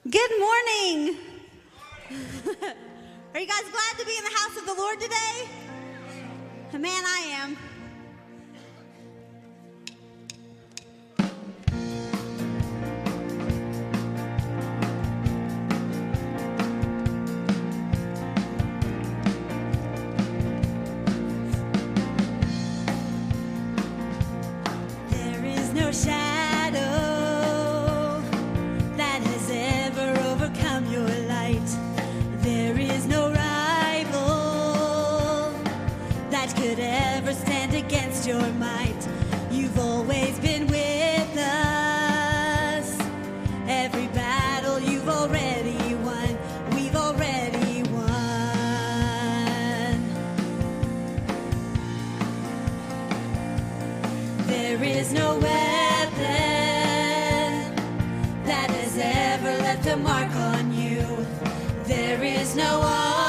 Good morning. Are you guys glad to be in the house of the Lord today? Man, I am. There is no shadow that has ever overcome your light. There is no rival that could ever stand against your might. You've always been with us. Every battle you've already won. We've already won. There is no weapon that has ever left a mark on you. There is no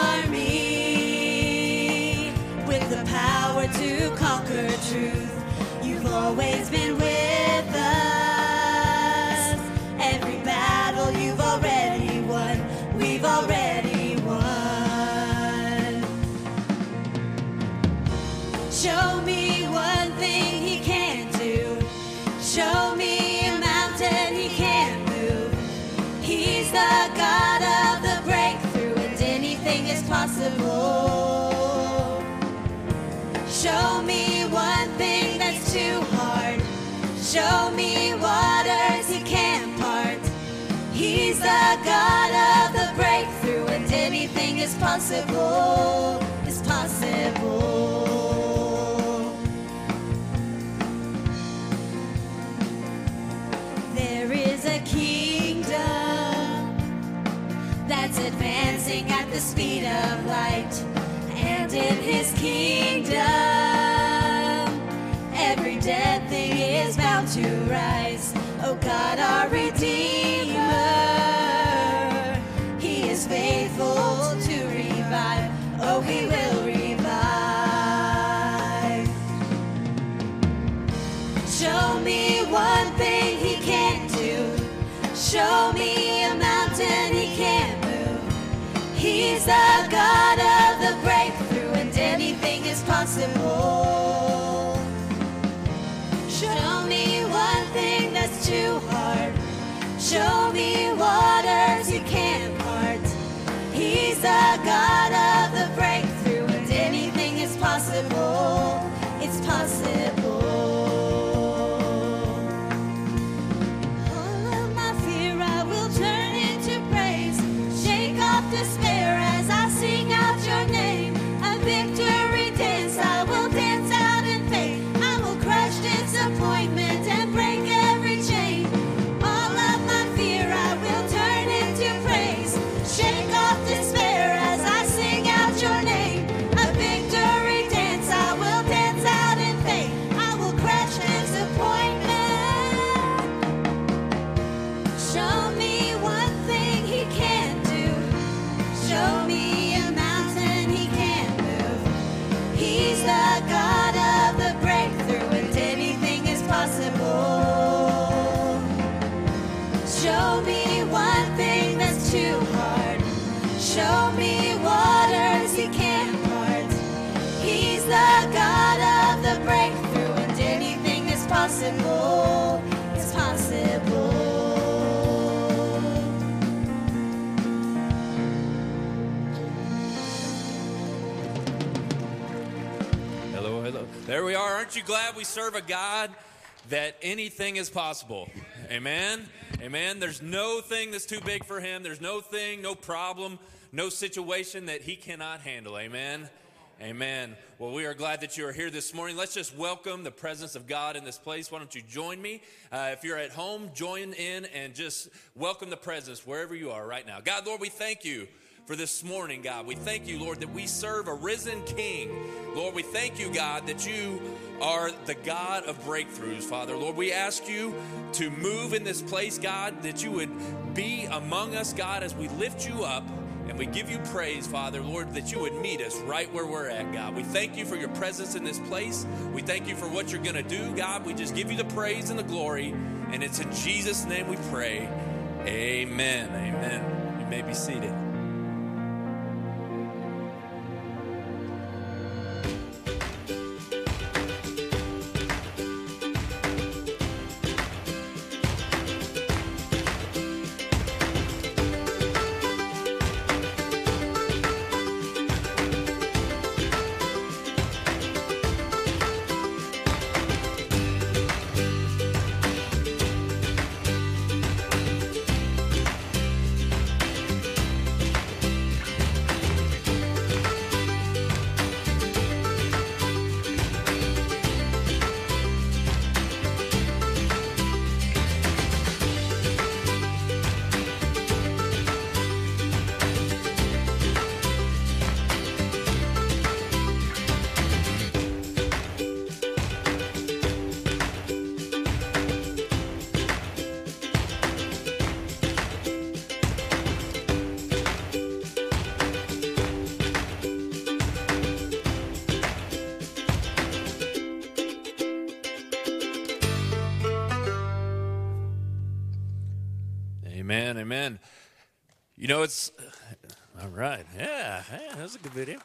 army with the power to conquer truth. You've always been with us. Every battle you've already won. We've already won. Show me one thing he can't do. Show me a mountain he can't move. He's the God of the breakthrough, and anything is possible. Show me one thing that's too hard. Show me waters he can't part. He's the God of the breakthrough, and anything is possible. Is possible. There is a kingdom that's advancing at the speed of light. And in his kingdom, every dead thing is bound to rise. Oh God, our Redeemer, he is faithful to revive. Oh, he will revive. Show me one thing he can't do. Show me a mountain he can't move. He's the God of the breakthrough, and anything is possible. Show me one thing that's too hard. Show me waters he can't part. He's the God of the breakthrough, and anything is possible. It's possible. All of my fear I will turn into praise. Shake off despair as I sing out your name. A victory dance I will dance out in faith. I will crush disappointment and break every chain. All of my fear I will turn into praise. Shake off despair as I sing out your name. A victory dance I will dance out in faith. I will crush disappointment. Show me one thing he can't do. Show me a mountain he can't move. He's the God of the breakthrough, and anything is possible. Show me one thing that's too hard. Show me waters he can't part. He's the God of the breakthrough, and anything is possible. It's possible. Hello, hello. There we are. Aren't you glad we serve a God that anything is possible? Amen? Amen. There's no thing that's too big for him. There's no thing, no problem, no situation that he cannot handle. Amen? Amen. Well, we are glad that you are here this morning. Let's just welcome the presence of God in this place. Why don't you join me? If you're at home, join in and just welcome the presence wherever you are right now. God, Lord, we thank you for this morning, God. We thank you, Lord, that we serve a risen King. Lord, we thank you, God, that you are the God of breakthroughs, Father. Lord, we ask you to move in this place, God, that you would be among us, God, as we lift you up and we give you praise, Father, Lord, that you would meet us right where we're at, God. We thank you for your presence in this place. We thank you for what you're going to do, God. We just give you the praise and the glory, and it's in Jesus' name we pray. Amen. Amen. Amen. You may be seated. Amen, amen. You know, it's, all right, yeah, that was a good video.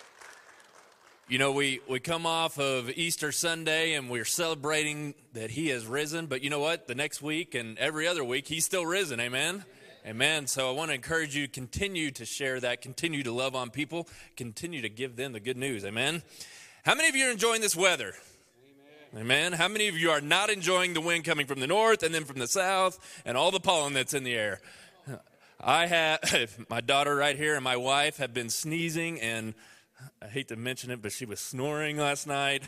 You know, we come off of Easter Sunday and we're celebrating that he has risen, but you know what? The next week and every other week, he's still risen, amen? Amen. So I want to encourage you to continue to share that, continue to love on people, continue to give them the good news, amen? How many of you are enjoying this weather? Amen. How many of you are not enjoying the wind coming from the north and then from the south and all the pollen that's in the air? I have, my daughter right here and my wife have been sneezing, and I hate to mention it, but she was snoring last night.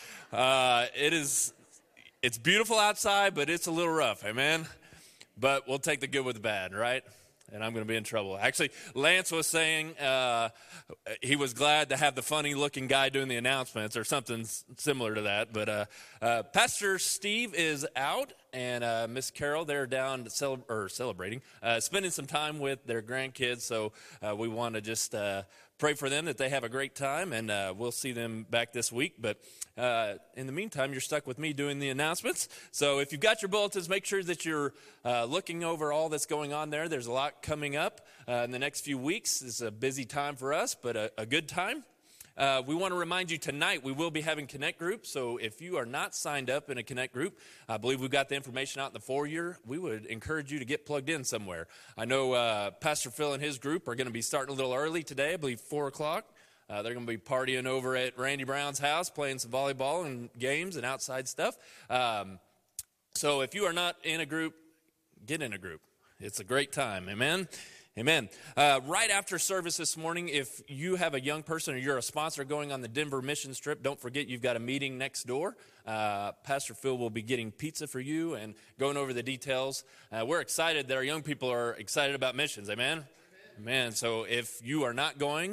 It's beautiful outside, but it's a little rough, amen? But we'll take the good with the bad, right? And I'm going to be in trouble. Actually, Lance was saying he was glad to have the funny-looking guy doing the announcements or something similar to that. But Pastor Steve is out, and Miss Carol, they're down celebrating, spending some time with their grandkids. So we want to just pray for them that they have a great time, and we'll see them back this week. But in the meantime, you're stuck with me doing the announcements. So if you've got your bulletins, make sure that you're looking over all that's going on there. There's a lot coming up in the next few weeks. It's a busy time for us, but a good time. We want to remind you tonight we will be having Connect groups. So if you are not signed up in a Connect group, I believe we've got the information out in the foyer. We would encourage you to get plugged in somewhere. I know Pastor Phil and his group are going to be starting a little early today, I believe 4 o'clock. They're going to be partying over at Randy Brown's house, playing some volleyball and games and outside stuff. So if you are not in a group, get in a group. It's a great time. Amen? Amen. Right after service this morning, if you have a young person or you're a sponsor going on the Denver mission trip, don't forget you've got a meeting next door. Pastor Phil will be getting pizza for you and going over the details. We're excited that our young people are excited about missions. Amen? Amen. So if you are not going,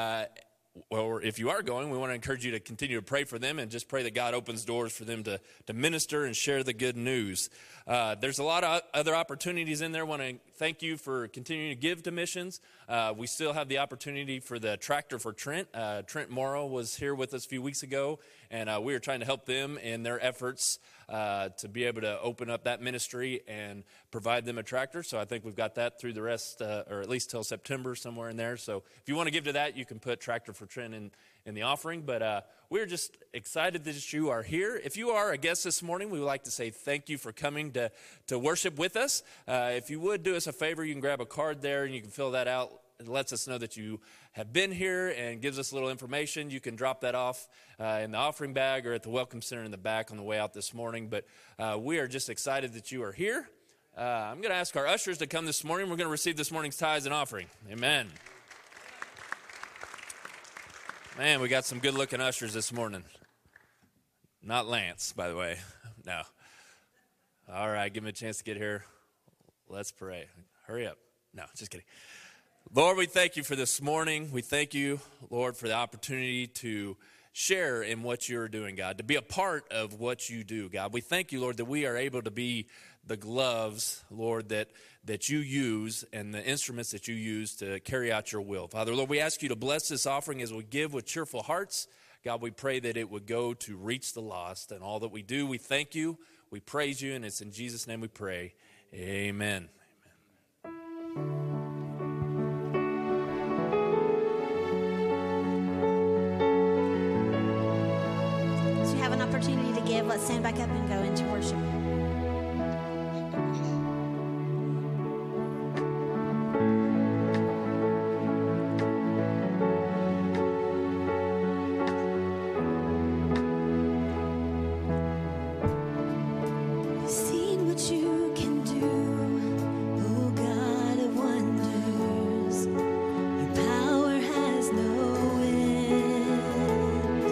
or if you are going, we want to encourage you to continue to pray for them and just pray that God opens doors for them to minister and share the good news. There's a lot of other opportunities in there. I want to thank you for continuing to give to missions. We still have the opportunity for the Tractor for Trent. Trent Morrow was here with us a few weeks ago, and we were trying to help them in their efforts to be able to open up that ministry and provide them a tractor. So I think we've got that through the rest, or at least till September, somewhere in there. So if you want to give to that, you can put Tractor for Trent in the offering. But we're just excited that you are here. If you are a guest this morning, we would like to say thank you for coming to worship with us. If you would do us a favor, you can grab a card there and you can fill that out. It lets us know that you have been here and gives us a little information. You can drop that off in the offering bag or at the Welcome Center in the back on the way out this morning. But we are just excited that you are here. I'm going to ask our ushers to come this morning. We're going to receive this morning's tithes and offering. Amen. Man, we got some good-looking ushers this morning. Not Lance, by the way. No. All right, give me a chance to get here. Let's pray. Hurry up. No, just kidding. Lord, we thank you for this morning. We thank you, Lord, for the opportunity to share in what you're doing, God, to be a part of what you do, God. We thank you, Lord, that we are able to be the gloves, Lord, that you use and the instruments that you use to carry out your will. Father, Lord, we ask you to bless this offering as we give with cheerful hearts. God, we pray that it would go to reach the lost. And all that we do, we thank you, we praise you, and it's in Jesus' name we pray. Amen. Amen. give, let's stand back up and go into worship. I've seen what you can do, oh God of wonders. Your power has no end.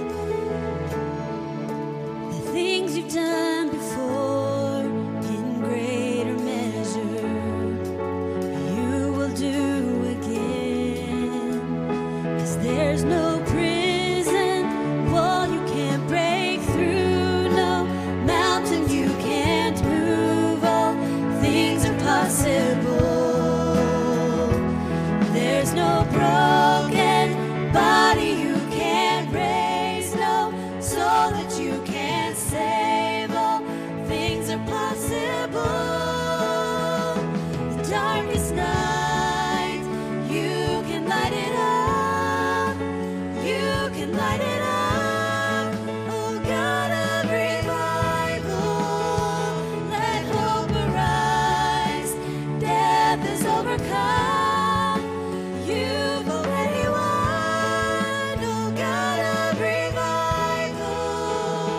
The things you've done before in greater measure, you will do again. 'Cause there's no prison wall you can't break through, no mountain you can't move. All things are possible. There's no broken body you can't raise, no soul that you can't save. All things are possible. The darkest night, you can light it up. You can light it up. Oh God of revival, let hope arise. Death is overcome. You've already won. Oh God of revival,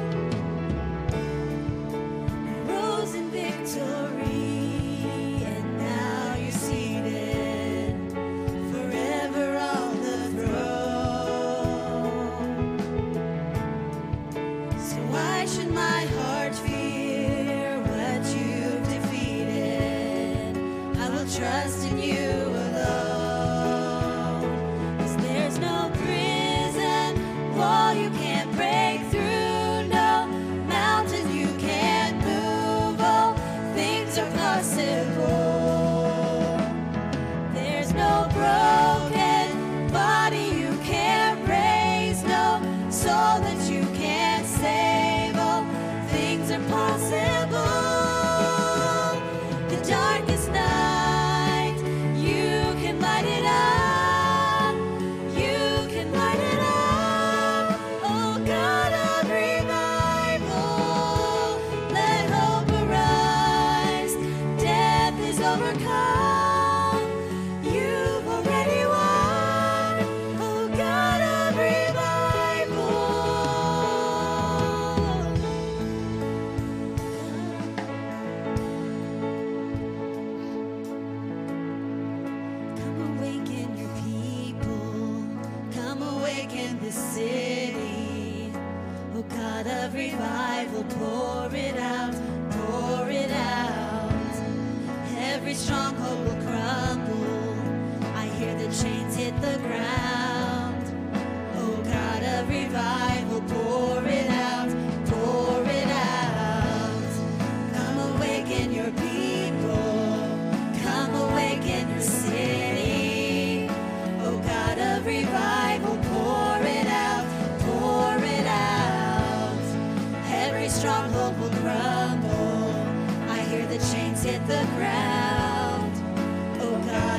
rose in victory, and now you're seated forever on the throne. So why should my heart fear what you've defeated? I will trust in you alone. 'Cause there's no prison wall you can't break through, no mountain you can't move. All things are possible. There's no broken body you can't raise, no soul that you can't save. All things are possible. The darkest night, you can light it up. You can light it up. Oh God of revival, let hope arise. Death is overcome. You've already won. Oh God of revival. Come awaken your people. Come awaken the city. Oh God of revival, pour it out, pour it out. Every stronghold will crumble. I hear the chains hit the ground. Oh God of revival, pour it out, pour it out. Come awaken your people. Come awaken your city. Oh God of revival, pour it out, pour it out. Every stronghold will crumble. I hear the chains hit the ground. Oh God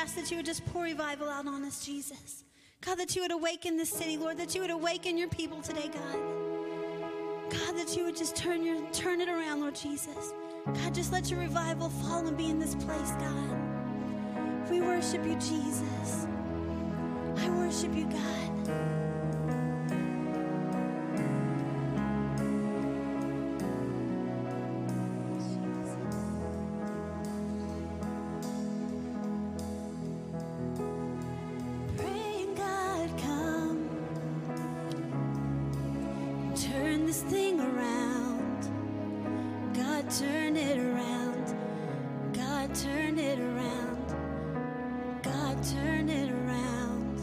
ask that you would just pour revival out on us, Jesus. God, that you would awaken this city, Lord, that you would awaken your people today, God. God, that you would just turn it around, Lord Jesus. God, just let your revival fall and be in this place, God. We worship you, Jesus. I worship you, God. Praying, God, come. Turn this thing around. God, turn it around. God, turn it around. God, turn it around.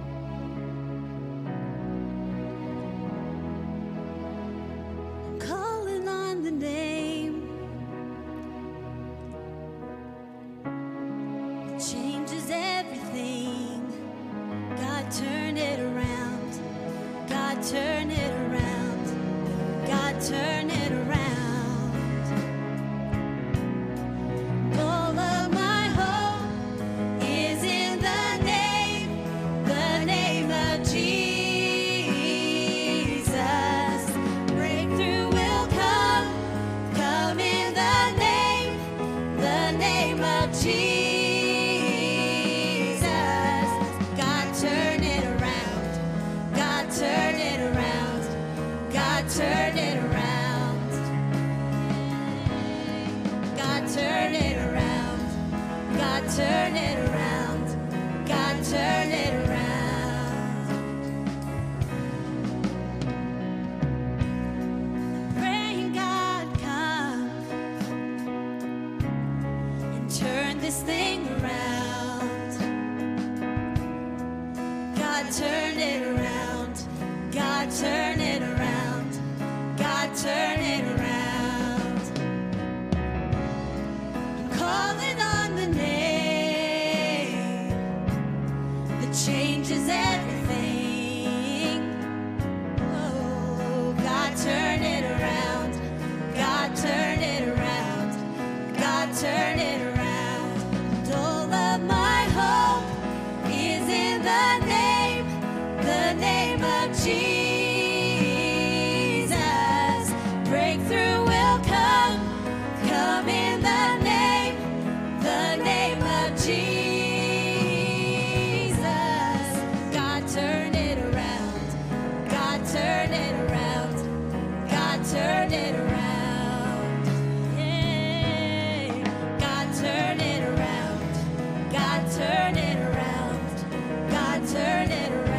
I'm calling on the name that changes everything. God, turn it around. God, turn it around. God, turn it around. All of my hope is in the name of Jesus. Breakthrough will come in the name of Jesus. God, turn it around. God, turn it around. God, turn it around. God, turn it around. God, turn it around. God, turn it around. Praying, God, come and turn this thing around. God, turn it around. God, turn it around. God, turn it around. I'm calling on the name that changes everything. Oh, God, turn it around. God, turn it around. God, turn it around. And all of my hope is in the name of Jesus. Breakthrough will come in the name of Jesus. God, turn it around. God, turn it around. God, turn it around. Yeah. God, turn it around. God, turn it around. God, turn it around.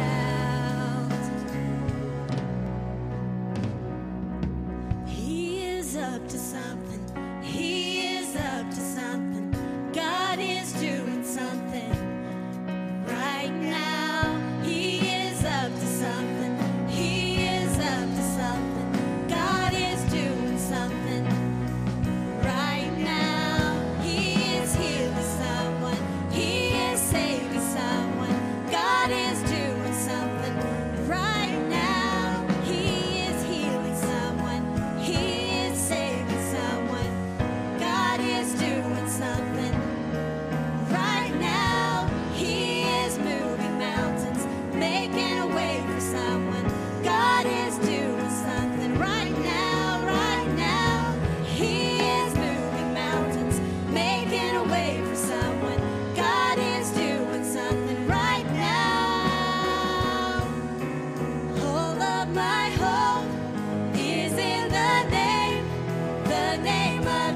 He is up to something. He is up to something. God is doing something right now. He is up to something. He is up to something. God is doing something right now. He is healing someone. He is saving someone. God is doing something right now. He is healing someone. He is saving someone. God is doing something right now. He is moving mountains, making a way for someone. God is doing something right now, right now. He is moving mountains, making a way for someone. God is doing something right now. All of my hope is in the name of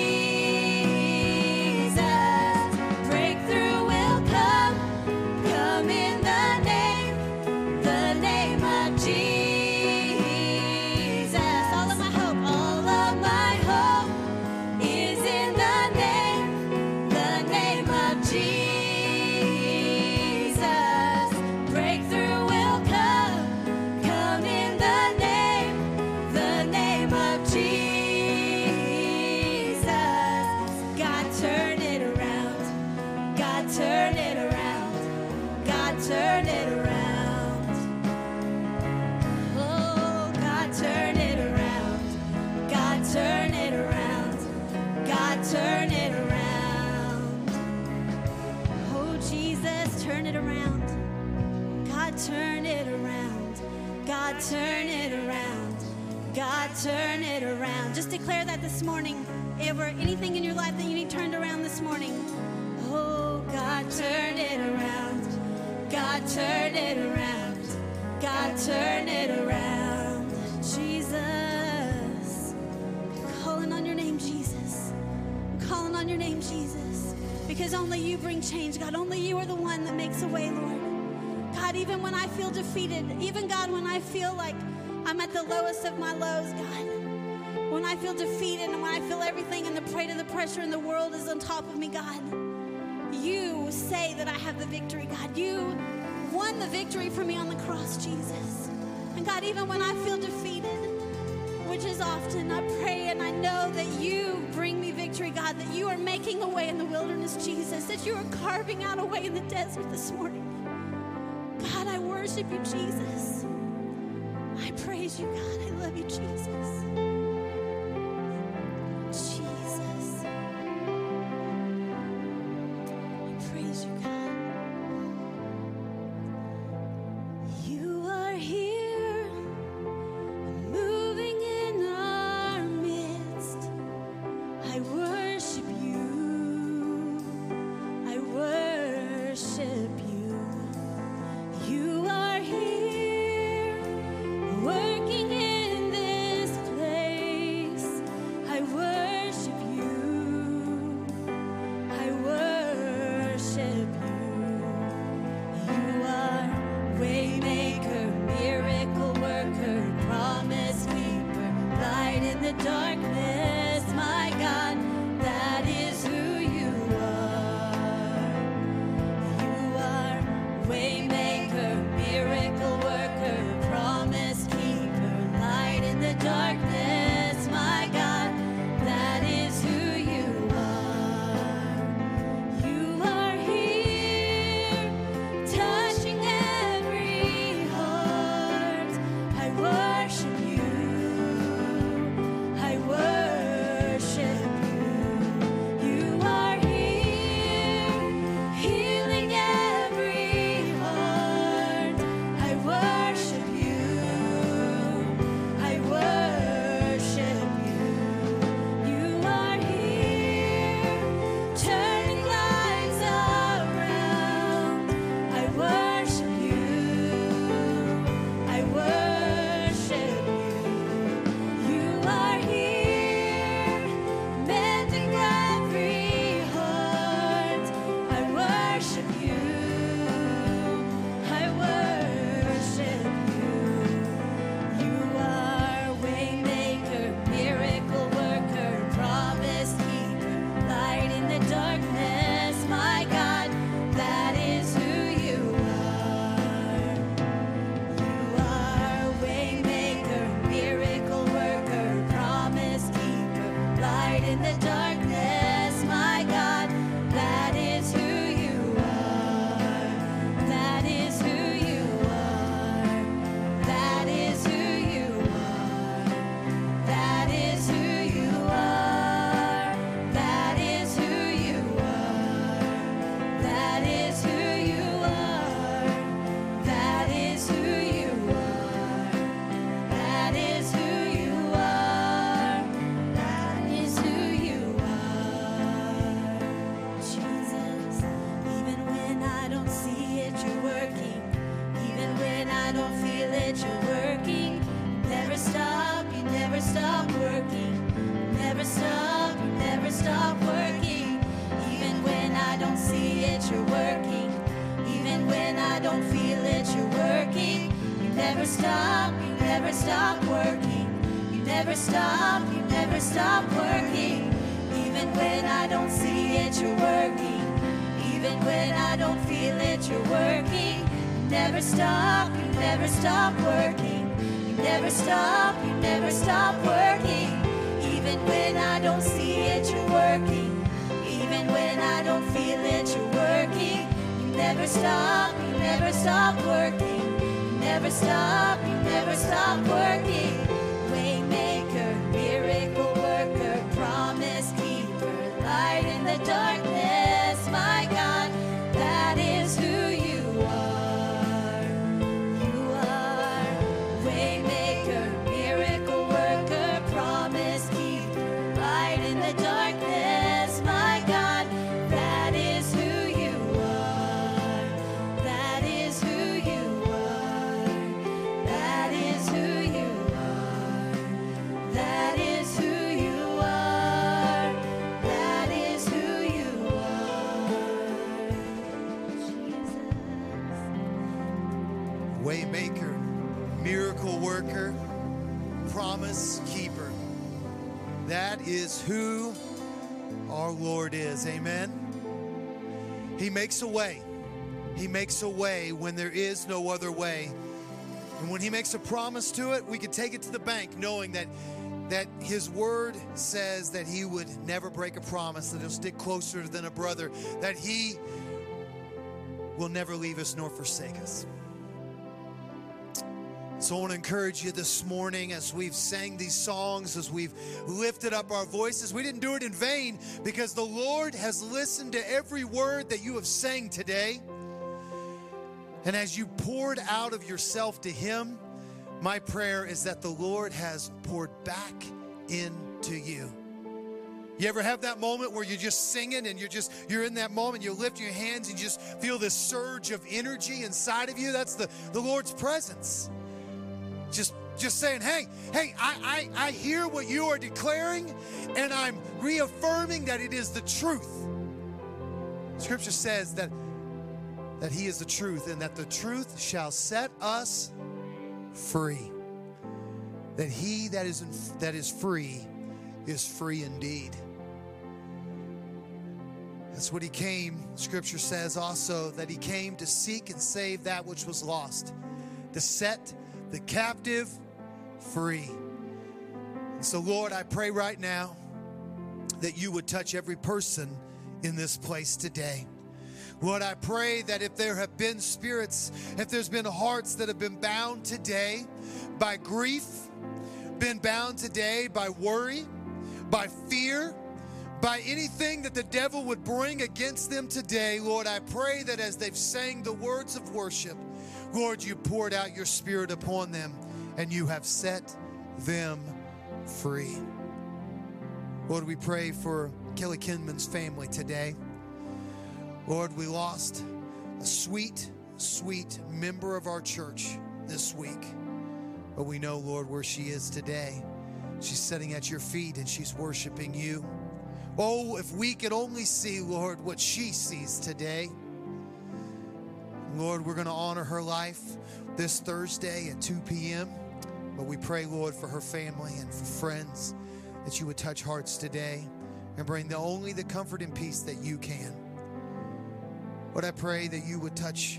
Jesus. Breakthrough will come in the name of Jesus. All of my hope is in the name of Jesus. Breakthrough will come in the name of Jesus. turn it around. God, turn it around. God, turn it around. God, turn it around. Just declare that this morning. Ever anything in your life that you need turned around this morning. Oh, God, turn it around. God, turn it around. God, turn it around. Jesus. I'm calling on your name, Jesus. I'm calling on your name, Jesus. Because only you bring change, God. Only you are the one that makes a way, Lord. God, even when I feel defeated, even, God, when I feel like I'm at the lowest of my lows, God. When I feel defeated and when I feel everything and the weight of the pressure in the world is on top of me, God, you say that I have the victory, God. You won the victory for me on the cross, Jesus. And God, even when I feel defeated, which is often, I pray and I know that you bring me victory, God, that you are making a way in the wilderness, Jesus, that you are carving out a way in the desert this morning. God, I worship you, Jesus. I praise you, God. I love you, Jesus. Jesus. I praise you, God. You are here, moving in our midst. I worship you. I worship you. You are here, working in this place. I worship you. I worship you. You are waymaker, miracle worker, promise keeper, light in the darkness. My God, that is who you are. You are waymaker, miracle worker, promise keeper, light in the darkness. My God, that is who you are. You are here, touching every heart. I worship you. I worship you. You are here, healing every heart. I worship you. I worship you. You are here, turning lives around. I worship you. I worship you. You are here, mending every heart. I worship you. I worship you. You are waymaker, miracle worker, promise keeper, light in the darkness. My God, that is who you are. You are waymaker, miracle worker, promise keeper, light in the darkness. My God, that is who you are. That is who you are. That is who you are. That is who you are. That is who you are. That is who you are. That is who you are. That is who you are. That is who you are. Jesus, even when I don't see it, you're working. Even when I don't feel it, you're working. You never stop, you never stop working. You never stop, you never stop working. Even when I don't see it, you're working. Even when I don't feel it, you're working. You never stop working. You never stop working. Even when I don't see it, you're working. Even when I don't feel it, you're working. You never stop working. You never stop working. Even when I don't see it, you're working. Even when I don't feel it, you're working. You never stop working. You never stop working. Waymaker, miracle worker, promise keeper, light in the darkness. My God, that is who you the darkness, my God. That is who you are. That is who you are. That is who you are. That is who you are. That is who you are. Jesus. Waymaker, miracle worker, promise keeper. That is who our Lord is. Amen. He makes a way. He makes a way when there is no other way. And when he makes a promise to it, we can take it to the bank knowing that his word says that he would never break a promise, that he'll stick closer than a brother, that he will never leave us nor forsake us. So I want to encourage you this morning as we've sang these songs, as we've lifted up our voices. We didn't do it in vain because the Lord has listened to every word that you have sang today. And as you poured out of yourself to him, my prayer is that the Lord has poured back into you. You ever have that moment where you're just singing and you're in that moment, you lift your hands and you just feel this surge of energy inside of you? That's the Lord's presence. Just saying, hey, I hear what you are declaring, and I'm reaffirming that it is the truth. Scripture says that he is the truth, and that the truth shall set us free. That he that is free is free indeed. That's what he came. Scripture says also that he came to seek and save that which was lost, to set the captive free. And so, Lord, I pray right now that you would touch every person in this place today. Lord, I pray that if there have been spirits, if there's been hearts that have been bound today by grief, been bound today by worry, by fear, by anything that the devil would bring against them today, Lord, I pray that as they've sang the words of worship, Lord, you poured out your spirit upon them and you have set them free. Lord, we pray for Kelly Kinman's family today. Lord, we lost a sweet, sweet member of our church this week. But we know, Lord, where she is today. She's sitting at your feet and she's worshiping you. Oh, if we could only see, Lord, what she sees today. Lord, we're going to honor her life this Thursday at 2 p.m. But we pray, Lord, for her family and for friends, that you would touch hearts today and bring only the comfort and peace that you can. Lord, I pray that you would touch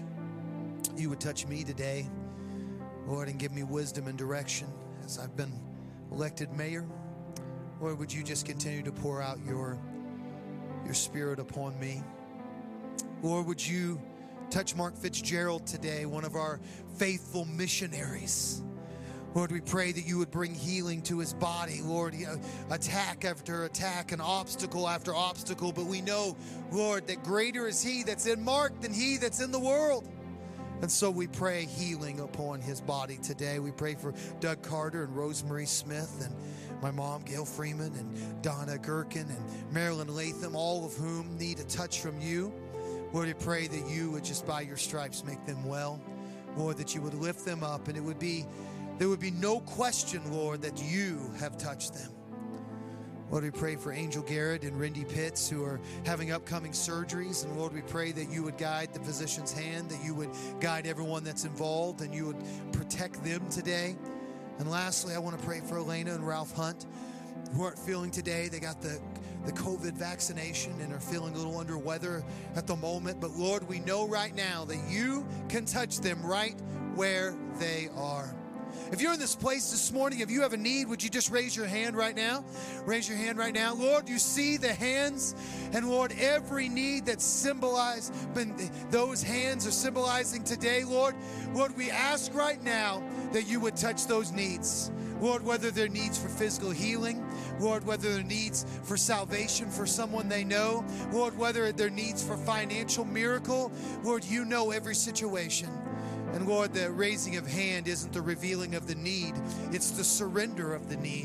me today, Lord, and give me wisdom and direction as I've been elected mayor. Lord, would you just continue to pour out your spirit upon me? Lord, would you touch Mark Fitzgerald today, one of our faithful missionaries. Lord, we pray that you would bring healing to his body. Lord, attack after attack and obstacle after obstacle. But we know, Lord, that greater is he that's in Mark than he that's in the world. And so we pray healing upon his body today. We pray for Doug Carter and Rosemary Smith and my mom, Gail Freeman, and Donna Gherkin and Marilyn Latham, all of whom need a touch from you. Lord, I pray that you would just by your stripes make them well. Lord, that you would lift them up, and there would be no question, Lord, that you have touched them. Lord, we pray for Angel Garrett and Rindy Pitts who are having upcoming surgeries. And Lord, we pray that you would guide the physician's hand, that you would guide everyone that's involved, and you would protect them today. And lastly, I want to pray for Elena and Ralph Hunt who aren't feeling today. They got the COVID vaccination and are feeling a little under weather at the moment. But Lord, we know right now that you can touch them right where they are. If you're in this place this morning, if you have a need, would you just raise your hand right now? Raise your hand right now. Lord, you see the hands. And Lord, every need that's symbolized, those hands are symbolizing today, Lord. Lord, we ask right now that you would touch those needs. Lord, whether they're needs for physical healing, Lord, whether they're needs for salvation for someone they know, Lord, whether they're needs for financial miracle, Lord, you know every situation. And Lord, the raising of hand isn't the revealing of the need. It's the surrender of the need.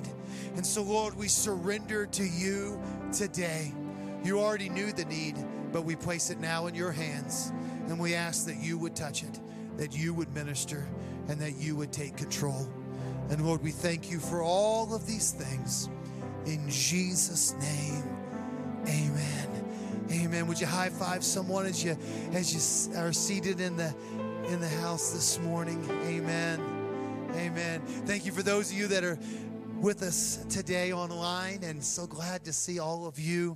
And so, Lord, we surrender to you today. You already knew the need, but we place it now in your hands. And we ask that you would touch it, that you would minister, and that you would take control. And Lord, we thank you for all of these things. In Jesus' name, amen. Amen. Would you high five someone as you are seated in the house this morning? Amen. Amen. Thank you for those of you that are with us today online, and so glad to see all of you.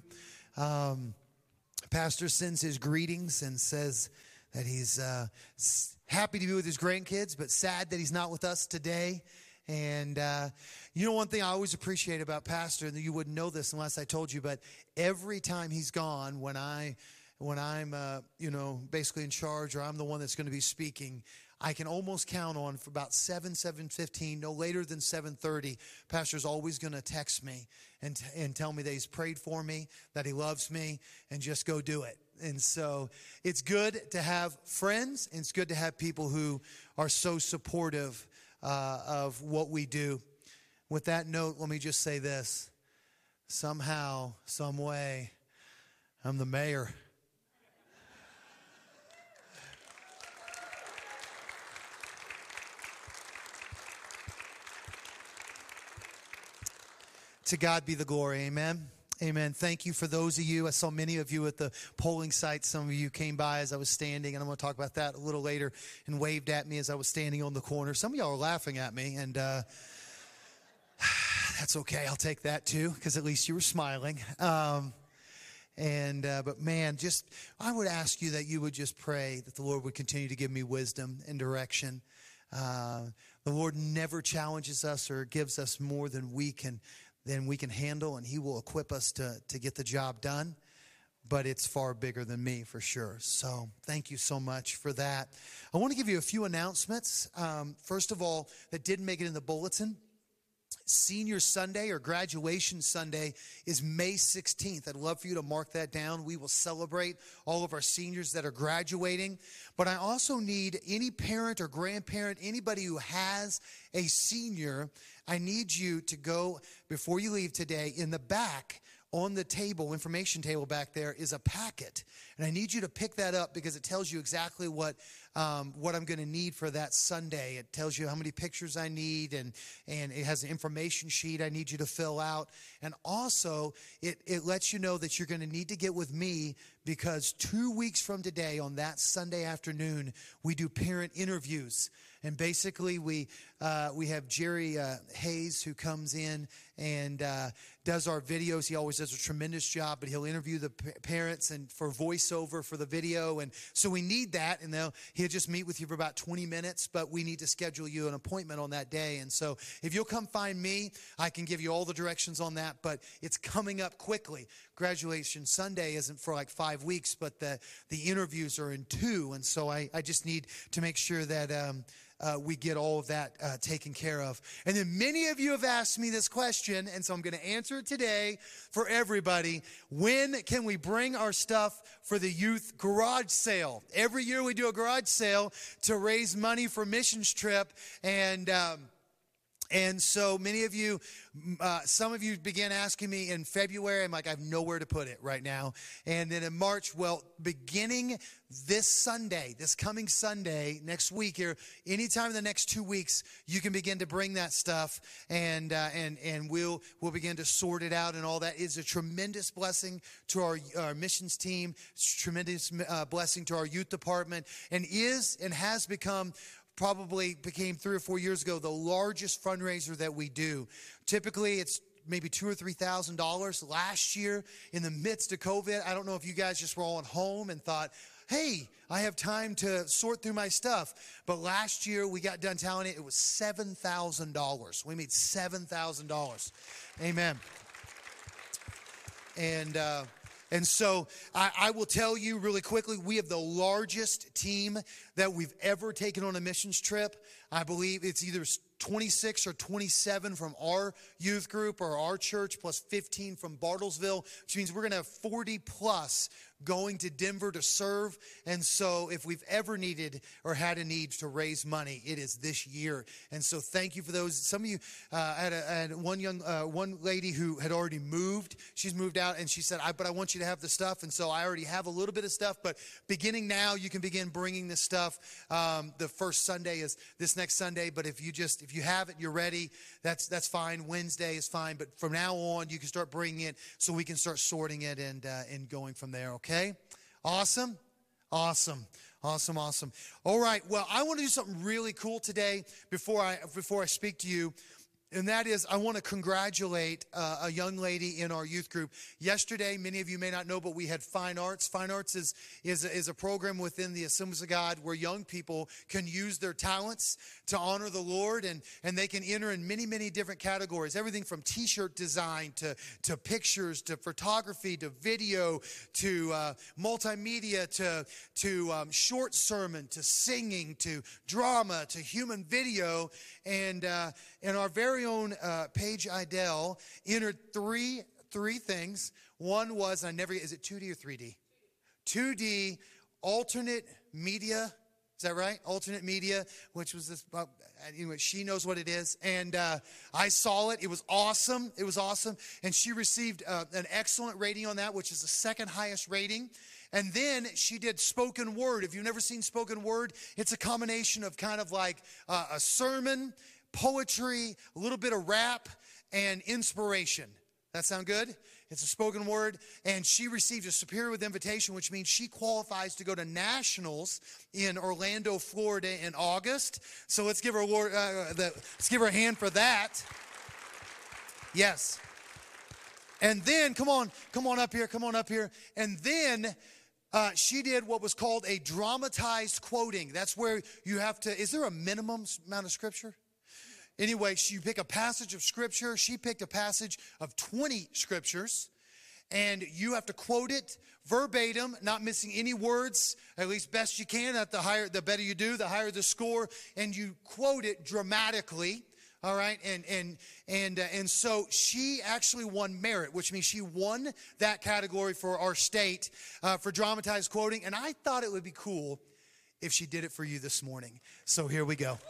Pastor sends his greetings and says that he's happy to be with his grandkids, but sad that he's not with us today. And you know, one thing I always appreciate about Pastor, and you wouldn't know this unless I told you, but every time he's gone, when I'm basically in charge, or I'm the one that's going to be speaking, I can almost count on for about 7:15, no later than 7:30, Pastor's always going to text me and tell me that he's prayed for me, that he loves me, and just go do it. And so it's good to have friends, and it's good to have people who are so supportive of what we do. With that note, let me just say this. Somehow, some way, I'm the mayor. To God be the glory. Amen. Amen. Thank you for those of you. I saw many of you at the polling site. Some of you came by as I was standing, and I'm going to talk about that a little later, and waved at me as I was standing on the corner. Some of y'all are laughing at me, and that's okay. I'll take that too, because at least you were smiling. But man, I would ask you that you would just pray that the Lord would continue to give me wisdom and direction. The Lord never challenges us or gives us more than we can handle, and he will equip us to get the job done. But it's far bigger than me, for sure. So thank you so much for that. I want to give you a few announcements. First of all, that didn't make it in the bulletin. Senior Sunday, or Graduation Sunday, is May 16th. I'd love for you to mark that down. We will celebrate all of our seniors that are graduating. But I also need any parent or grandparent, anybody who has a senior, I need you to go, before you leave today, in the back on the table, information table back there, is a packet. And I need you to pick that up, because it tells you exactly what I'm going to need for that Sunday. It tells you how many pictures I need, and it has an information sheet I need you to fill out. And also, it lets you know that you're going to need to get with me, because 2 weeks from today, on that Sunday afternoon, we do parent interviews. And basically, we have Jerry Hayes, who comes in and does our videos. He always does a tremendous job, but he'll interview the parents and for voiceover for the video. And so we need that, and he'll just meet with you for about 20 minutes, but we need to schedule you an appointment on that day. And so if you'll come find me, I can give you all the directions on that, but it's coming up quickly. Graduation Sunday isn't for like 5 weeks, but the interviews are in 2. And so I just need to make sure that we get all of that taken care of. And then many of you have asked me this question, and so I'm going to answer it today for everybody. When can we bring our stuff for the youth garage sale? Every year we do a garage sale to raise money for missions trip, and so many of you, some of you began asking me in February. I'm like, I have nowhere to put it right now. And then in March, well, beginning this Sunday, this coming Sunday, next week here, anytime in the next 2 weeks, you can begin to bring that stuff, and we'll begin to sort it out, and all that. Is a tremendous blessing to our missions team. It's a tremendous blessing to our youth department, and has become, probably became 3 or 4 years ago, the largest fundraiser that we do. Typically, it's maybe $2,000 or $3,000. Last year, in the midst of COVID, I don't know if you guys just were all at home and thought, hey, I have time to sort through my stuff. But last year, we got done tallying it. It was $7,000. We made $7,000. Amen. And so I will tell you really quickly, we have the largest team that we've ever taken on a missions trip. I believe it's either 26 or 27 from our youth group or our church, plus 15 from Bartlesville, which means we're going to have 40 plus going to Denver to serve. And so if we've ever needed or had a need to raise money, it is this year. And so thank you for those. Some of you had one lady who had already moved. She's moved out, and she said, but I want you to have the stuff. And so I already have a little bit of stuff, but beginning now, you can begin bringing this stuff. The first Sunday is this next Sunday, but if you have it, you're ready, that's fine. Wednesday is fine, but from now on, you can start bringing it so we can start sorting it and going from there, okay? Awesome. All right, well, I want to do something really cool today before I speak to you. And that is, I want to congratulate a young lady in our youth group. Yesterday, many of you may not know, but we had Fine Arts. Fine Arts is a program within the Assemblies of God where young people can use their talents to honor the Lord, and they can enter in many, many different categories. Everything from T-shirt design to pictures to photography to video to multimedia to short sermon to singing to drama to human video. And our very own Paige Idell entered three things. One was, is it 2D or 3D? 2D alternate media. Is that right? Alternate media, which was this, anyway, she knows what it is. And I saw it. It was awesome. And she received an excellent rating on that, which is the second highest rating. And then she did spoken word. If you've never seen spoken word, it's a combination of kind of like a sermon, poetry, a little bit of rap, and inspiration. That sound good? It's a spoken word, and she received a Superior with Invitation, which means she qualifies to go to nationals in Orlando, Florida in August. So let's give her a hand for that. Yes. And then, come on up here. And then she did what was called a dramatized quoting. That's where you have to, is there a minimum amount of scripture? Anyway, you pick a passage of scripture. She picked a passage of 20 scriptures, and you have to quote it verbatim, not missing any words, at least best you can. The better you do, the higher the score, and you quote it dramatically. All right, and so she actually won merit, which means she won that category for our state for dramatized quoting. And I thought it would be cool if she did it for you this morning. So here we go.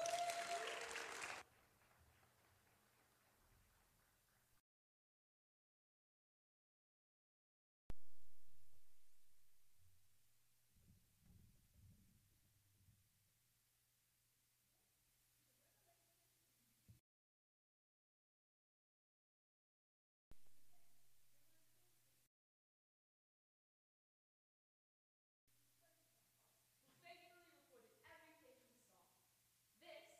This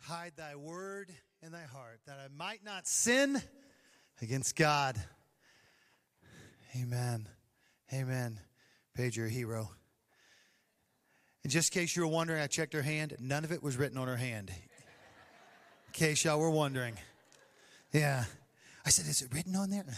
Hide thy word in thy heart, that I might not sin against God. Amen. Amen. Paige, you're a hero. And just in case you were wondering, I checked her hand. None of it was written on her hand. In case y'all were wondering. Yeah. I said, is it written on there?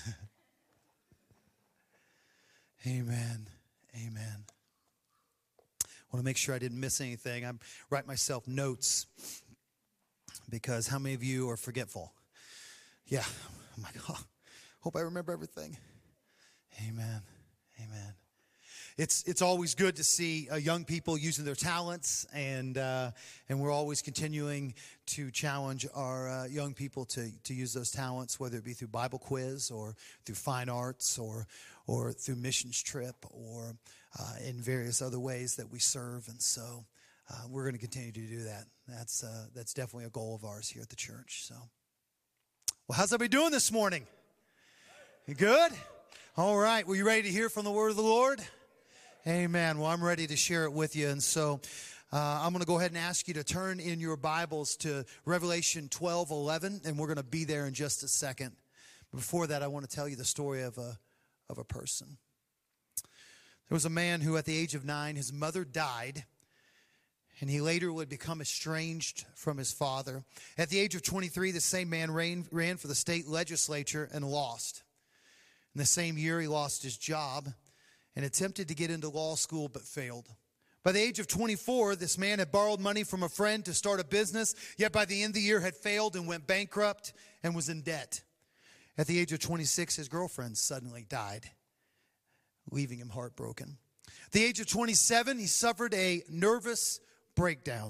Amen. Amen. I want to make sure I didn't miss anything. I write myself notes because how many of you are forgetful? Yeah. I'm like, oh, hope I remember everything. Amen. Amen. It's always good to see young people using their talents, and we're always continuing to challenge our young people to use those talents, whether it be through Bible quiz or through fine arts or through missions trip or in various other ways that we serve. And so we're going to continue to do that. That's definitely a goal of ours here at the church. So, well, how's everybody doing this morning? You good? All right. Well, you ready to hear from the word of the Lord? Amen. Well, I'm ready to share it with you. And so I'm going to go ahead and ask you to turn in your Bibles to Revelation 12:11, and we're going to be there in just a second. But before that, I want to tell you the story of a person. There was a man who at the age of 9, his mother died, and he later would become estranged from his father. At the age of 23, the same man ran for the state legislature and lost. In the same year, he lost his job and attempted to get into law school but failed. By the age of 24, this man had borrowed money from a friend to start a business, yet by the end of the year had failed and went bankrupt and was in debt. At the age of 26, his girlfriend suddenly died, leaving him heartbroken. At the age of 27, he suffered a nervous breakdown.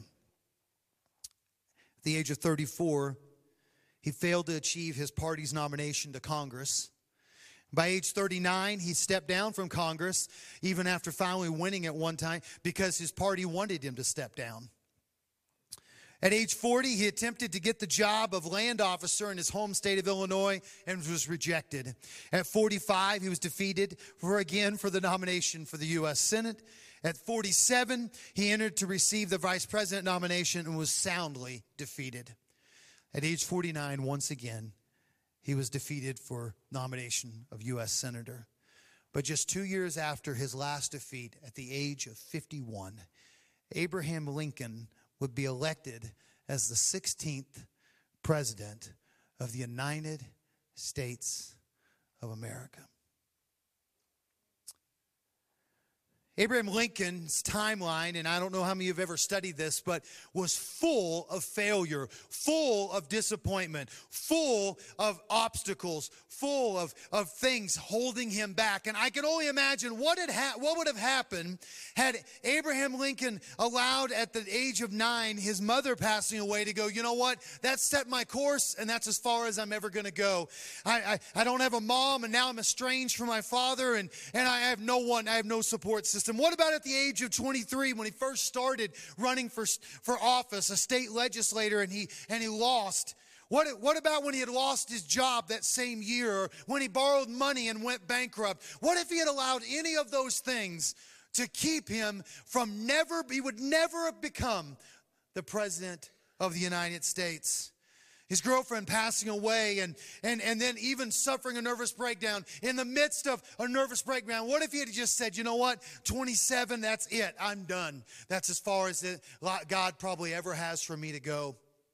At the age of 34, he failed to achieve his party's nomination to Congress. By age 39, he stepped down from Congress, even after finally winning at one time, because his party wanted him to step down. At age 40, he attempted to get the job of land officer in his home state of Illinois and was rejected. At 45, he was defeated for the nomination for the U.S. Senate. At 47, he entered to receive the vice president nomination and was soundly defeated. At age 49, once again, he was defeated for nomination of U.S. Senator. But just 2 years after his last defeat, at the age of 51, Abraham Lincoln would be elected as the 16th president of the United States of America. Abraham Lincoln's timeline, and I don't know how many of you have ever studied this, but was full of failure, full of disappointment, full of obstacles, full of things holding him back. And I can only imagine what would have happened had Abraham Lincoln allowed at the age of 9 his mother passing away to go, you know what, that set my course and that's as far as I'm ever going to go. I don't have a mom and now I'm estranged from my father and I have no one, I have no support system. What about at the age of 23 when he first started running for office, a state legislator, and he lost? What about when he had lost his job that same year, or when he borrowed money and went bankrupt? What if he had allowed any of those things to keep him from he would never have become the president of the United States? His girlfriend passing away and then even suffering a nervous breakdown. In the midst of a nervous breakdown, what if he had just said, you know what, 27, that's it, I'm done. That's as far as God probably ever has for me to go.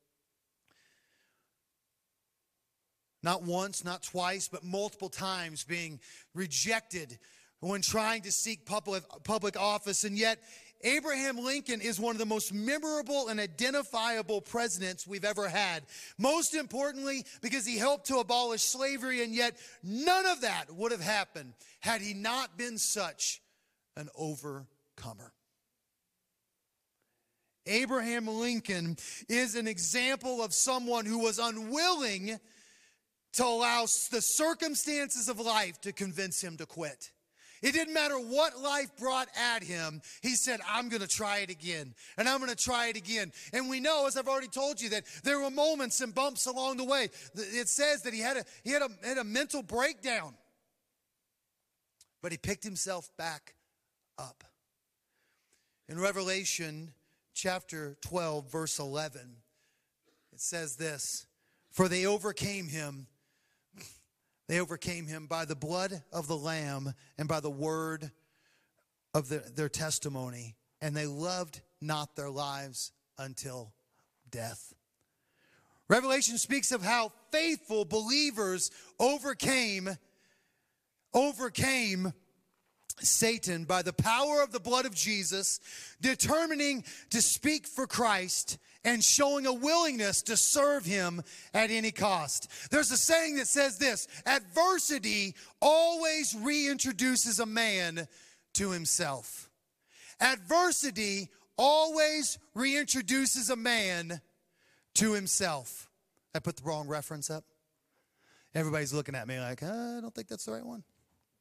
Not once, not twice, but multiple times being rejected when trying to seek public office. And yet, Abraham Lincoln is one of the most memorable and identifiable presidents we've ever had. Most importantly, because he helped to abolish slavery, and yet none of that would have happened had he not been such an overcomer. Abraham Lincoln is an example of someone who was unwilling to allow the circumstances of life to convince him to quit. It didn't matter what life brought at him. He said, I'm going to try it again, and I'm going to try it again. And we know, as I've already told you, that there were moments and bumps along the way. It says that he had a mental breakdown, but he picked himself back up. In Revelation chapter 12, verse 11, says this, for they overcame him. They overcame him by the blood of the Lamb and by the word of their testimony. And they loved not their lives until death. Revelation speaks of how faithful believers overcame Satan by the power of the blood of Jesus, determining to speak for Christ and showing a willingness to serve him at any cost. There's a saying that says this: adversity always reintroduces a man to himself. Adversity always reintroduces a man to himself. I put the wrong reference up. Everybody's looking at me like, I don't think that's the right one.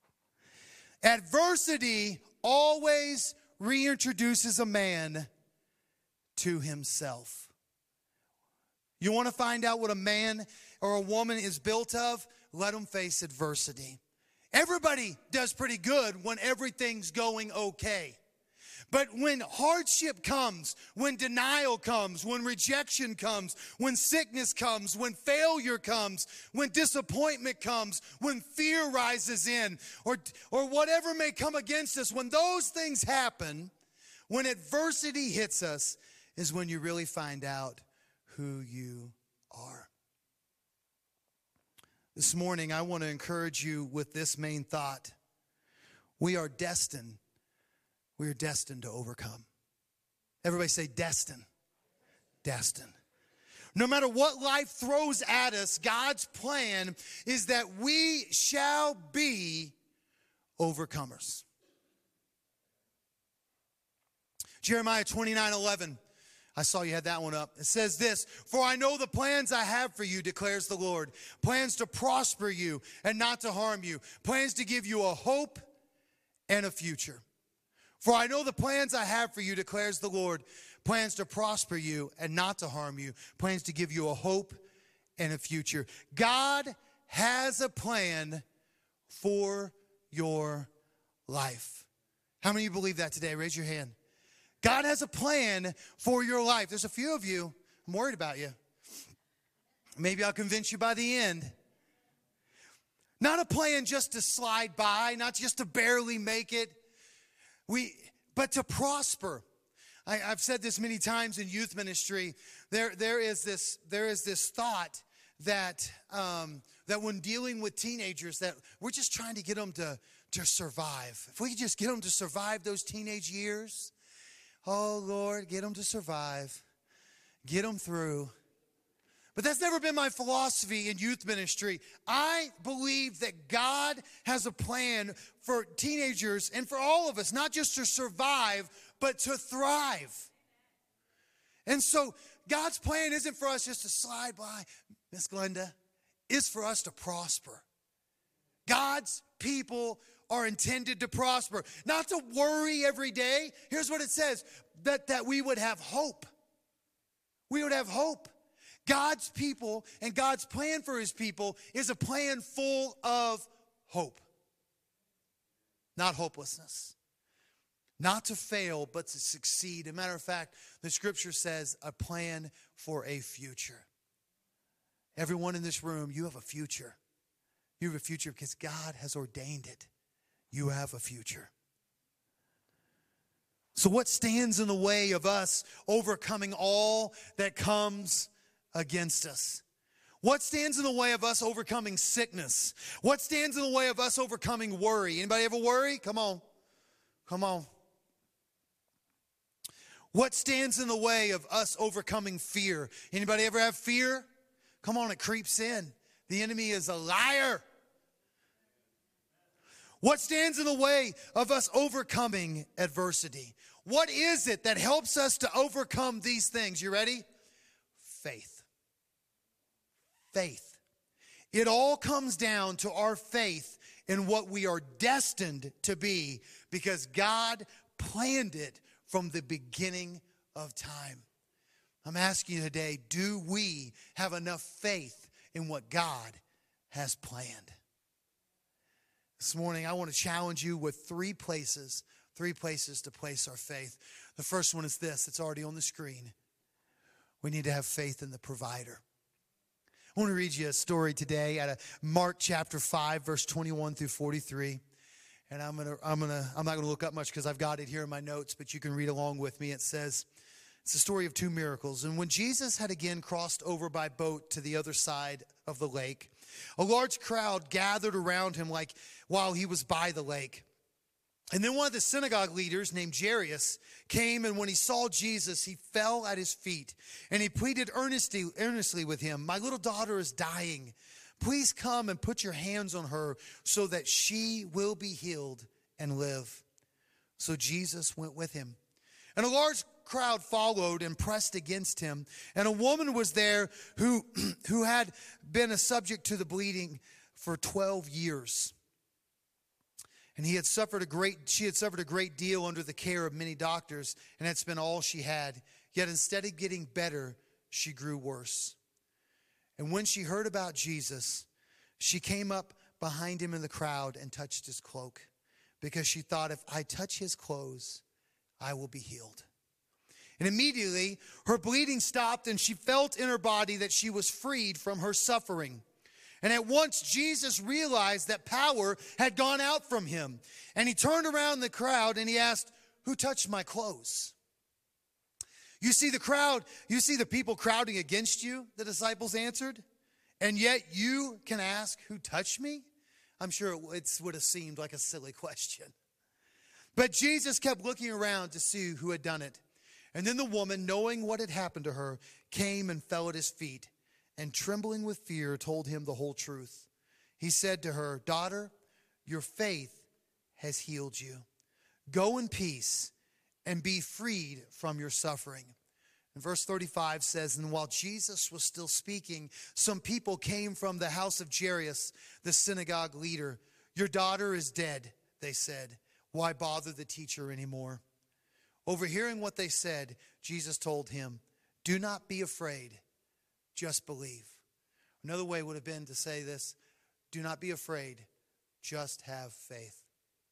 Adversity always reintroduces a man to himself. You want to find out what a man or a woman is built of? Let them face adversity. Everybody does pretty good when everything's going okay. But when hardship comes, when denial comes, when rejection comes, when sickness comes, when failure comes, when disappointment comes, when fear rises in, or whatever may come against us, when those things happen, when adversity hits us, is when you really find out who you are. This morning, I want to encourage you with this main thought. We are destined to overcome. Everybody say destined. Destined. No matter what life throws at us, God's plan is that we shall be overcomers. Jeremiah 29:11. I saw you had that one up. It says this: for I know the plans I have for you, declares the Lord. Plans to prosper you and not to harm you. Plans to give you a hope and a future. For I know the plans I have for you, declares the Lord. Plans to prosper you and not to harm you. Plans to give you a hope and a future. God has a plan for your life. How many of you believe that today? Raise your hand. God has a plan for your life. There's a few of you. I'm worried about you. Maybe I'll convince you by the end. Not a plan just to slide by, not just to barely make it, but to prosper. I've said this many times in youth ministry. There is this thought that when dealing with teenagers, that we're just trying to get them to survive. If we could just get them to survive those teenage years. Oh, Lord, get them to survive. Get them through. But that's never been my philosophy in youth ministry. I believe that God has a plan for teenagers and for all of us, not just to survive, but to thrive. And so God's plan isn't for us just to slide by, Miss Glenda. It's for us to prosper. God's people are intended to prosper, not to worry every day. Here's what it says, that we would have hope. We would have hope. God's people and God's plan for his people is a plan full of hope. Not hopelessness. Not to fail, but to succeed. As a matter of fact, the scripture says a plan for a future. Everyone in this room, you have a future. You have a future because God has ordained it. You have a future. So what stands in the way of us overcoming all that comes against us? What stands in the way of us overcoming sickness? What stands in the way of us overcoming worry? Anybody ever worry? Come on. Come on. What stands in the way of us overcoming fear? Anybody ever have fear? Come on, it creeps in. The enemy is a liar. What stands in the way of us overcoming adversity? What is it that helps us to overcome these things? You ready? Faith. Faith. It all comes down to our faith in what we are destined to be because God planned it from the beginning of time. I'm asking you today, do we have enough faith in what God has planned? This morning, I want to challenge you with three places to place our faith. The first one is this. It's already on the screen. We need to have faith in the provider. I want to read you a story today out of Mark chapter 5, verse 21 through 43. And I'm not going to look up much because I've got it here in my notes, but you can read along with me. It says, it's the story of two miracles. And when Jesus had again crossed over by boat to the other side of the lake, a large crowd gathered around him while he was by the lake. And then one of the synagogue leaders named Jairus came, and when he saw Jesus, he fell at his feet. And he pleaded earnestly with him, "My little daughter is dying. Please come and put your hands on her so that she will be healed and live." So Jesus went with him. And a large crowd followed and pressed against him. And a woman was there who had been a subject to the bleeding for 12 years. And she had suffered a great deal under the care of many doctors and had spent all she had. Yet instead of getting better, she grew worse. And when she heard about Jesus, she came up behind him in the crowd and touched his cloak, because she thought, if I touch his clothes, I will be healed. And immediately her bleeding stopped, and she felt in her body that she was freed from her suffering. And at once Jesus realized that power had gone out from him. And he turned around the crowd and he asked, "Who touched my clothes?" You see the people crowding against you, the disciples answered. And yet you can ask, "Who touched me?" I'm sure it would have seemed like a silly question. But Jesus kept looking around to see who had done it. And then the woman, knowing what had happened to her, came and fell at his feet, and trembling with fear told him the whole truth. He said to her, "Daughter, your faith has healed you. Go in peace and be freed from your suffering." And verse 35 says, and while Jesus was still speaking, some people came from the house of Jairus, the synagogue leader. "Your daughter is dead," they said. "Why bother the teacher anymore?" Overhearing what they said, Jesus told him, "Do not be afraid, just believe." Another way would have been to say this: do not be afraid, just have faith.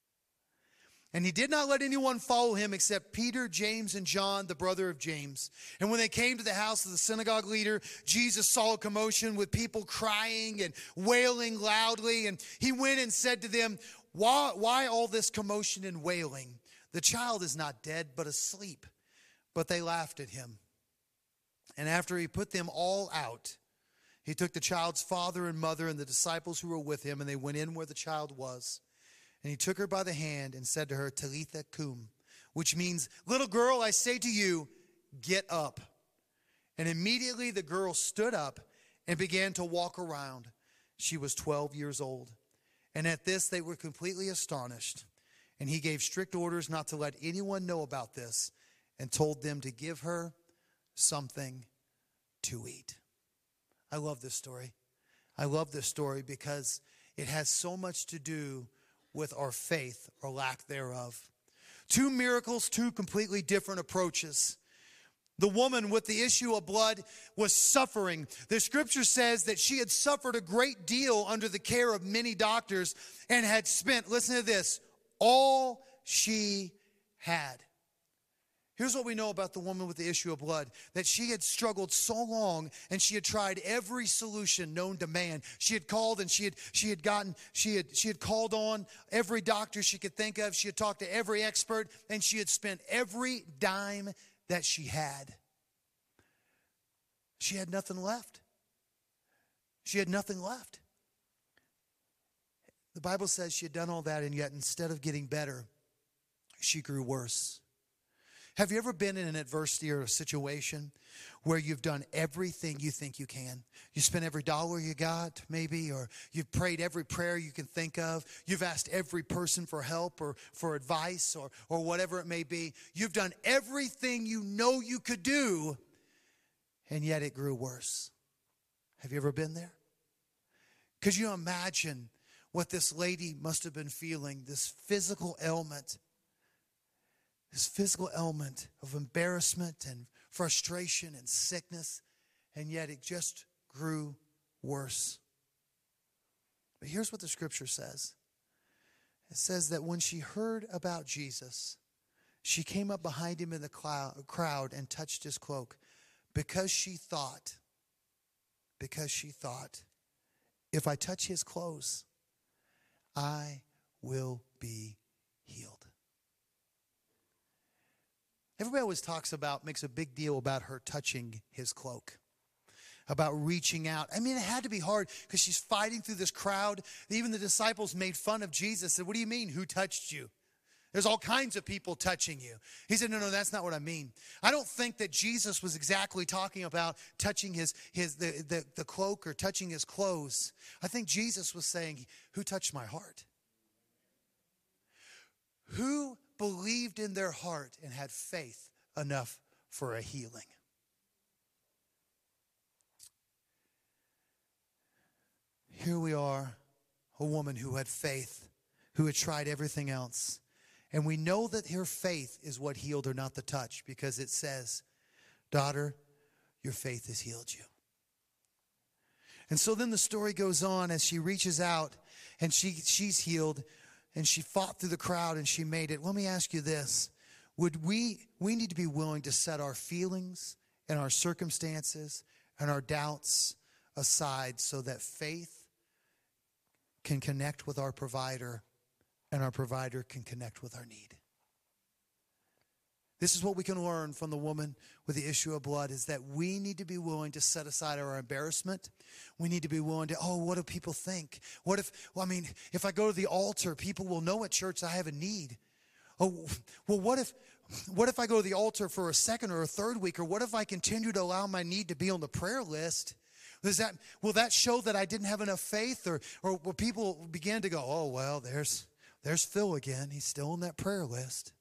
And he did not let anyone follow him except Peter, James, and John, the brother of James. And when they came to the house of the synagogue leader, Jesus saw a commotion with people crying and wailing loudly. And he went and said to them, Why all this commotion and wailing? The child is not dead, but asleep." But they laughed at him. And after he put them all out, he took the child's father and mother and the disciples who were with him, and they went in where the child was. And he took her by the hand and said to her, "Talitha cum," which means, "Little girl, I say to you, get up." And immediately the girl stood up and began to walk around. She was 12 years old. And at this they were completely astonished. And he gave strict orders not to let anyone know about this, and told them to give her something to eat. I love this story. I love this story because it has so much to do with our faith or lack thereof. Two miracles, two completely different approaches. The woman with the issue of blood was suffering. The scripture says that she had suffered a great deal under the care of many doctors and had spent, listen to this, all she had. Here's what we know about the woman with the issue of blood, that she had struggled so long and she had tried every solution known to man. She had called and she had called on every doctor she could think of. She had talked to every expert, and she had spent every dime that she had. She had nothing left. She had nothing left. The Bible says she had done all that, and yet instead of getting better, she grew worse. Have you ever been in an adversity or a situation where you've done everything you think you can? You spent every dollar you got, maybe, or you've prayed every prayer you can think of. You've asked every person for help or for advice or whatever it may be. You've done everything you know you could do, and yet it grew worse. Have you ever been there? Could you imagine what this lady must have been feeling, this physical ailment of embarrassment and frustration and sickness, and yet it just grew worse. But here's what the scripture says. It says that when she heard about Jesus, she came up behind him in the crowd and touched his cloak. because she thought, if I touch his clothes, I will be healed. Everybody always makes a big deal about her touching his cloak, about reaching out. I mean, it had to be hard because she's fighting through this crowd. Even the disciples made fun of Jesus. Said, "What do you mean, who touched you? There's all kinds of people touching you." He said, no, that's not what I mean. I don't think that Jesus was exactly talking about touching the cloak or touching his clothes. I think Jesus was saying, who touched my heart? Who believed in their heart and had faith enough for a healing? Here we are, a woman who had faith, who had tried everything else. And we know that her faith is what healed her, not the touch, because it says, daughter, your faith has healed you. And so then the story goes on as she reaches out and she's healed and she fought through the crowd and she made it. Let me ask you this. We need to be willing to set our feelings and our circumstances and our doubts aside so that faith can connect with our provider and our provider can connect with our need. This is what we can learn from the woman with the issue of blood, is that we need to be willing to set aside our embarrassment. We need to be willing to, what do people think? If I go to the altar, people will know at church I have a need. What if I go to the altar for a second or a third week? Or what if I continue to allow my need to be on the prayer list? Will that show that I didn't have enough faith? Or will people begin to go, there's Phil again. He's still on that prayer list.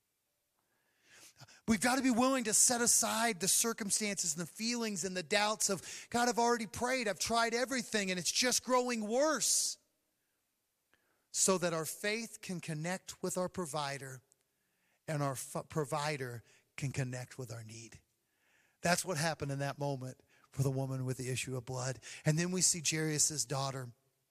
We've got to be willing to set aside the circumstances and the feelings and the doubts of, God, I've already prayed. I've tried everything and it's just growing worse. So that our faith can connect with our provider and our provider can connect with our need. That's what happened in that moment for the woman with the issue of blood. And then we see Jairus' daughter.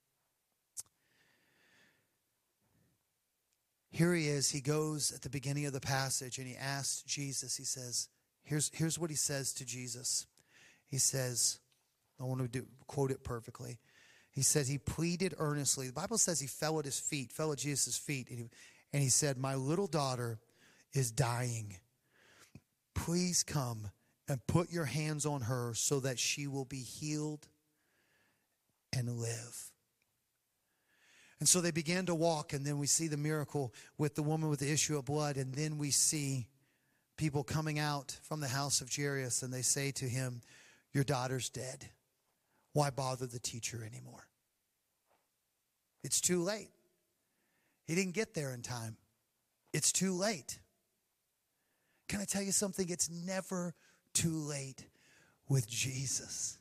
Here he is. He goes at the beginning of the passage and he asks Jesus, he says, here's what he says to Jesus. He says, I want to quote it perfectly. He says, he pleaded earnestly. The Bible says he fell at Jesus' feet, and he said, my little daughter is dying. Please come and put your hands on her so that she will be healed and live. And so they began to walk, and then we see the miracle with the woman with the issue of blood, and then we see people coming out from the house of Jairus, and they say to him, your daughter's dead. Why bother the teacher anymore? It's too late. He didn't get there in time. It's too late. Can I tell you something? It's never too late with Jesus.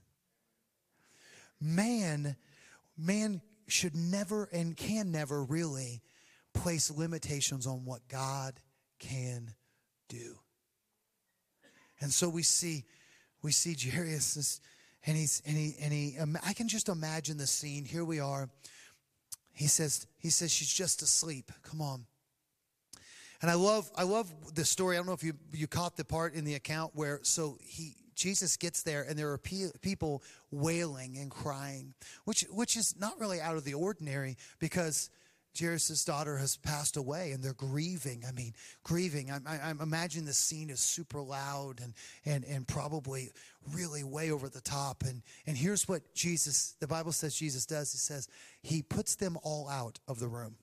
Man should never and can never really place limitations on what God can do. And so we see Jairus, and I can just imagine the scene. Here we are. He says she's just asleep. Come on. And I love the story. I don't know if you caught the part in the account where Jesus gets there and there are people wailing and crying, which is not really out of the ordinary because Jairus' daughter has passed away and they're grieving. I imagine the scene is super loud and probably really way over the top. And here's what the Bible says Jesus does. It says he puts them all out of the room.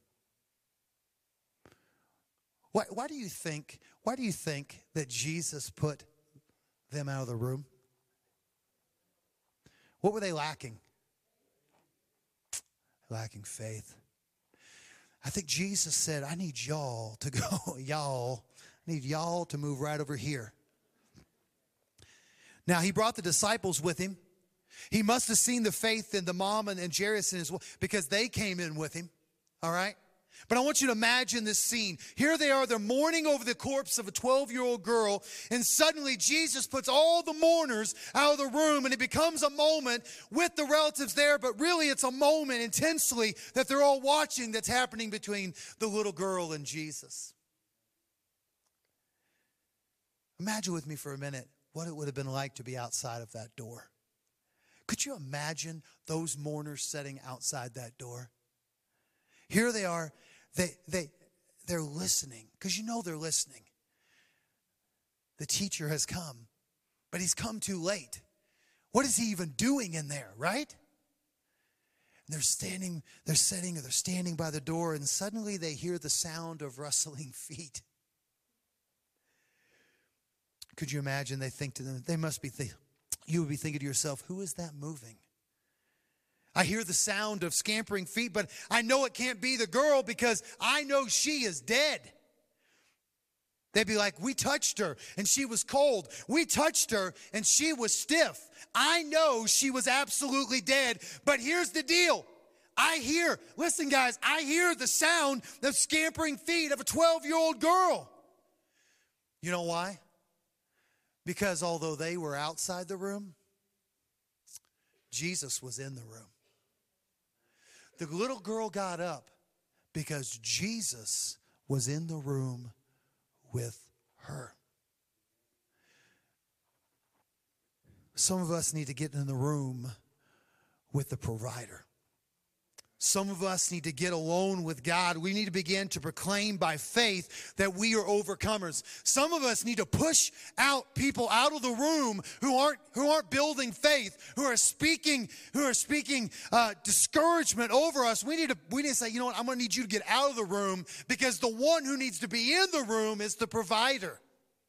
Why do you think that Jesus put them out of the room? What were they lacking? Lacking faith. I think Jesus said, I need y'all to go, I need y'all to move right over here. Now, he brought the disciples with him. He must have seen the faith in the mom and Jairus and his wife because they came in with him, all right? But I want you to imagine this scene. Here they are, they're mourning over the corpse of a 12-year-old girl, and suddenly Jesus puts all the mourners out of the room, and it becomes a moment with the relatives there, but really it's a moment intensely that they're all watching that's happening between the little girl and Jesus. Imagine with me for a minute what it would have been like to be outside of that door. Could you imagine those mourners sitting outside that door? Here they are. They're listening, because you know they're listening. The teacher has come, but he's come too late. What is he even doing in there, right? And they're standing by the door, and suddenly they hear the sound of rustling feet. Could you imagine? They think to them, you would be thinking to yourself, who is that moving? I hear the sound of scampering feet, but I know it can't be the girl because I know she is dead. They'd be like, we touched her and she was cold. We touched her and she was stiff. I know she was absolutely dead, but here's the deal. Listen guys, I hear the sound of scampering feet of a 12-year-old girl. You know why? Because although they were outside the room, Jesus was in the room. The little girl got up because Jesus was in the room with her. Some of us need to get in the room with the provider. Some of us need to get alone with God. We need to begin to proclaim by faith that we are overcomers. Some of us need to push out people out of the room who aren't building faith, who are speaking discouragement over us. We need to say, you know what, I'm going to need you to get out of the room, because the one who needs to be in the room is the provider.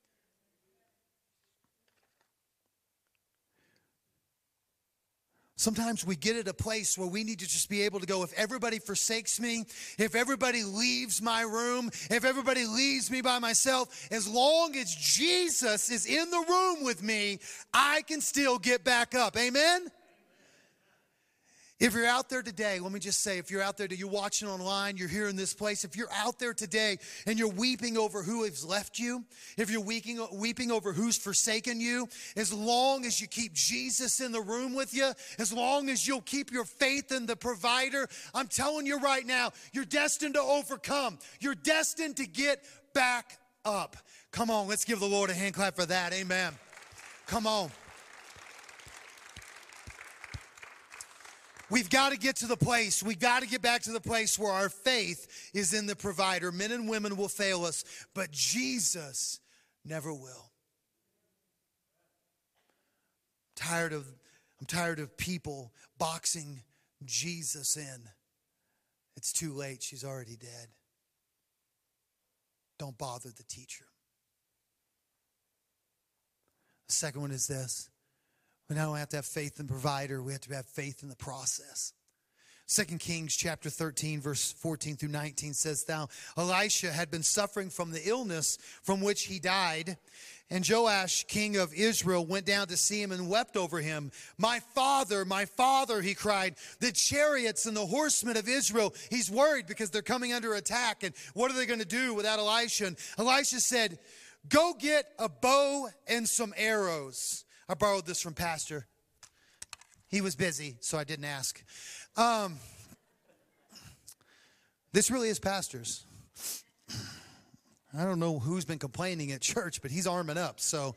Sometimes we get at a place where we need to just be able to go, if everybody forsakes me, if everybody leaves my room, if everybody leaves me by myself, as long as Jesus is in the room with me, I can still get back up. Amen? If you're out there today, let me just say, if you're out there, you're watching online, you're here in this place, if you're out there today and you're weeping over who has left you, if you're weeping over who's forsaken you, as long as you keep Jesus in the room with you, as long as you'll keep your faith in the provider, I'm telling you right now, you're destined to overcome. You're destined to get back up. Come on, let's give the Lord a hand clap for that. Amen. Come on. We've got to get to the place, we've got to get back to the place where our faith is in the provider. Men and women will fail us, but Jesus never will. I'm tired of people boxing Jesus in. It's too late, she's already dead. Don't bother the teacher. The second one is this. We not only have to have faith in the provider, we have to have faith in the process. 2 Kings chapter 13, verse 14 through 19 says, Now Elisha had been suffering from the illness from which he died. And Joash, king of Israel, went down to see him and wept over him. My father, he cried, the chariots and the horsemen of Israel. He's worried because they're coming under attack. And what are they going to do without Elisha? And Elisha said, go get a bow and some arrows. I borrowed this from Pastor. He was busy, so I didn't ask. This really is Pastor's. I don't know who's been complaining at church, but he's arming up, so.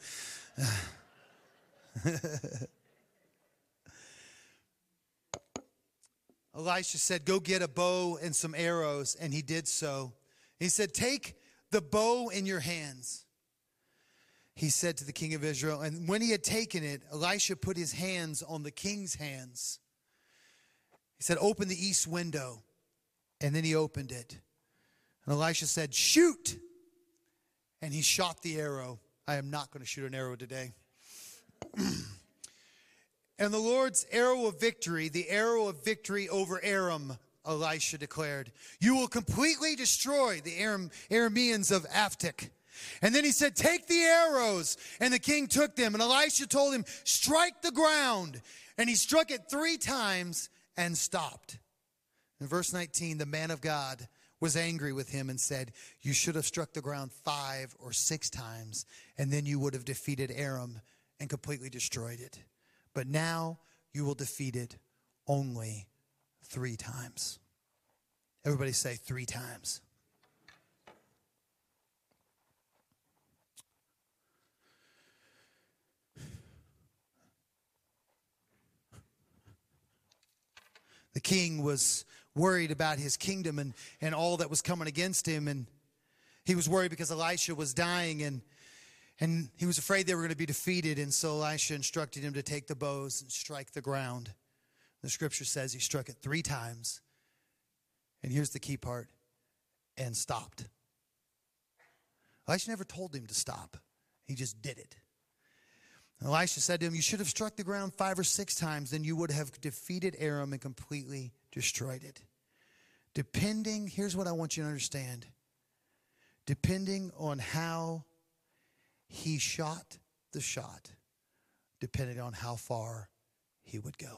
Elisha said, go get a bow and some arrows, and he did so. He said, take the bow in your hands. He said to the king of Israel, and when he had taken it, Elisha put his hands on the king's hands. He said, open the east window. And then he opened it. And Elisha said, shoot. And he shot the arrow. I am not going to shoot an arrow today. And the Lord's arrow of victory, the arrow of victory over Aram, Elisha declared, you will completely destroy the Arameans of Aphek. And then he said, take the arrows. And the king took them. And Elisha told him, strike the ground. And he struck it 3 times and stopped. In verse 19, the man of God was angry with him and said, you should have struck the ground 5 or 6 times, and then you would have defeated Aram and completely destroyed it. But now you will defeat it only 3 times. Everybody say 3 times. The king was worried about his kingdom and all that was coming against him. And he was worried because Elisha was dying, and he was afraid they were going to be defeated. And so Elisha instructed him to take the bows and strike the ground. The scripture says he struck it 3 times. And here's the key part. And stopped. Elisha never told him to stop. He just did it. And Elisha said to him, you should have struck the ground 5 or 6 times, then you would have defeated Aram and completely destroyed it. Here's what I want you to understand. Depending on how he shot the shot, depending on how far he would go.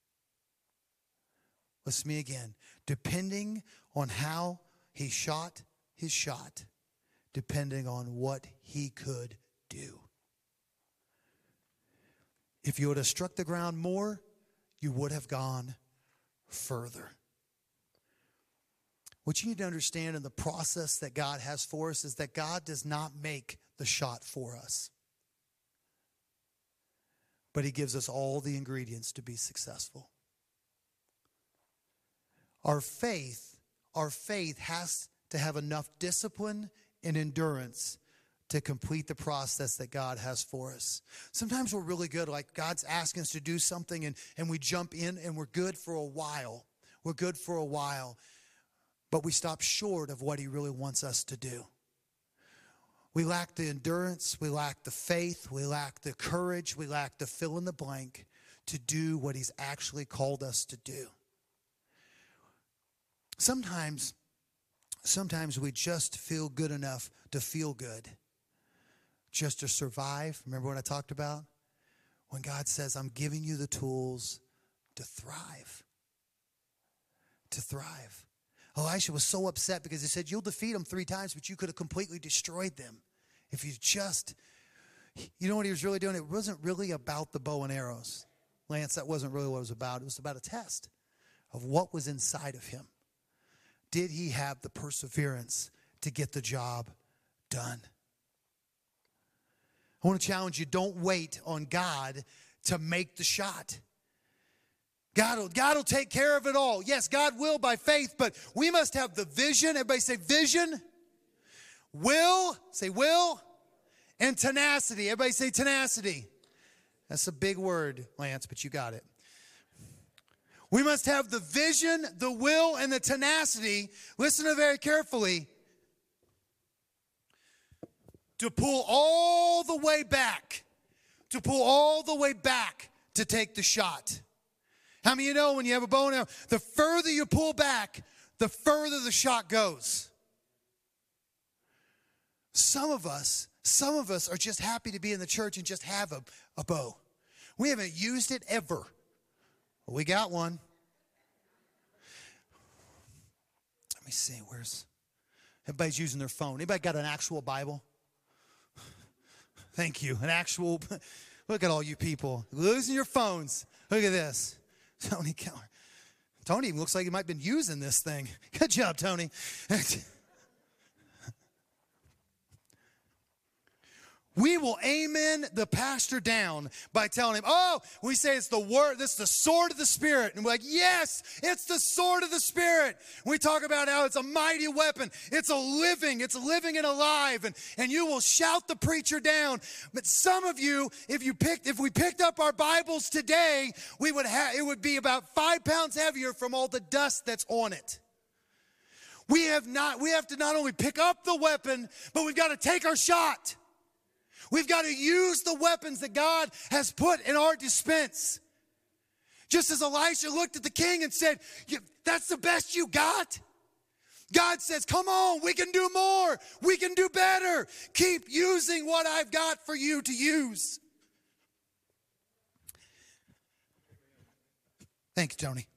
Listen to me again. Depending on how he shot his shot, depending on what he could do. If you would have struck the ground more, you would have gone further. What you need to understand in the process that God has for us is that God does not make the shot for us. But he gives us all the ingredients to be successful. Our faith has to have enough discipline and endurance to complete the process that God has for us. Sometimes we're really good, like God's asking us to do something and we jump in and we're good for a while. We're good for a while, but we stop short of what he really wants us to do. We lack the endurance, we lack the faith, we lack the courage, we lack the fill in the blank to do what he's actually called us to do. Sometimes we just feel good enough to feel good. Just to survive. Remember what I talked about? When God says, I'm giving you the tools to thrive. To thrive. Elisha was so upset because he said, you'll defeat them 3 times, but you could have completely destroyed them. If you just, you know what he was really doing? It wasn't really about the bow and arrows. Lance, that wasn't really what it was about. It was about a test of what was inside of him. Did he have the perseverance to get the job done? I want to challenge you, don't wait on God to make the shot. God will take care of it all. Yes, God will by faith, but we must have the vision. Everybody say vision. Will, say will, and tenacity. Everybody say tenacity. That's a big word, Lance, but you got it. We must have the vision, the will, and the tenacity. Listen to it very carefully. To pull all the way back. To pull all the way back to take the shot. How many of you know when you have a bow and arrow, the further you pull back, the further the shot goes. Some of us are just happy to be in the church and just have a bow. We haven't used it ever. Well, we got one. Let me see, everybody's using their phone. Anybody got an actual Bible? Thank you. An actual, look at all you people. Losing your phones. Look at this. Tony looks like he might have been using this thing. Good job, Tony. We will amen the pastor down by telling him, we say it's the word, this is the sword of the Spirit. And we're like, yes, it's the sword of the Spirit. We talk about how it's a mighty weapon. It's living and alive. And you will shout the preacher down. But some of you, if we picked up our Bibles today, it would be about 5 pounds heavier from all the dust that's on it. We have to not only pick up the weapon, but we've got to take our shot. We've got to use the weapons that God has put in our dispense. Just as Elisha looked at the king and said, that's the best you got. God says, come on, we can do more. We can do better. Keep using what I've got for you to use. Thank you, Tony.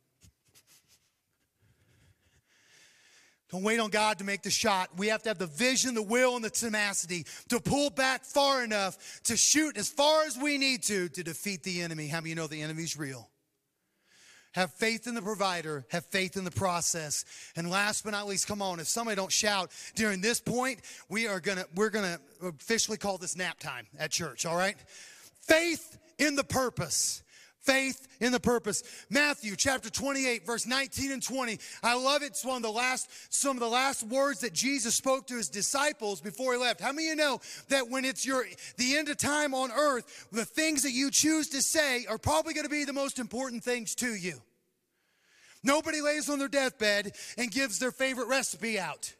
Don't wait on God to make the shot. We have to have the vision, the will, and the tenacity to pull back far enough to shoot as far as we need to defeat the enemy. How many of you know the enemy's real? Have faith in the provider. Have faith in the process. And last but not least, come on, if somebody don't shout during this point, we're gonna officially call this nap time at church, all right? Faith in the purpose. Faith in the purpose. Matthew chapter 28, verse 19 and 20. I love it. It's some of the last words that Jesus spoke to his disciples before he left. How many of you know that when it's the end of time on earth, the things that you choose to say are probably going to be the most important things to you? Nobody lays on their deathbed and gives their favorite recipe out.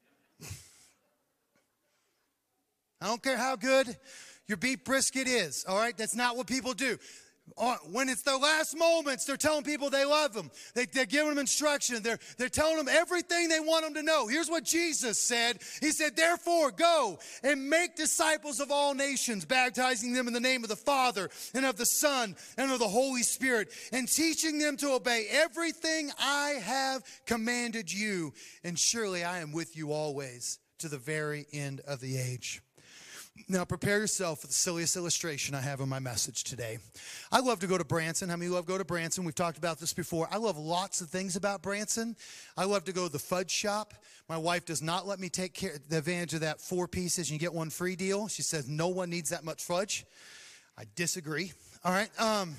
I don't care how good your beef brisket is, all right? That's not what people do. When it's their last moments, they're telling people they love them. They're giving them instruction. They're telling them everything they want them to know. Here's what Jesus said. He said, therefore, go and make disciples of all nations, baptizing them in the name of the Father and of the Son and of the Holy Spirit, and teaching them to obey everything I have commanded you. And surely I am with you always to the very end of the age. Now, prepare yourself for the silliest illustration I have in my message today. I love to go to Branson. How many of you love to go to Branson? We've talked about this before. I love lots of things about Branson. I love to go to the fudge shop. My wife does not let me take the advantage of that 4 pieces and you get 1 free deal. She says no one needs that much fudge. I disagree. All right.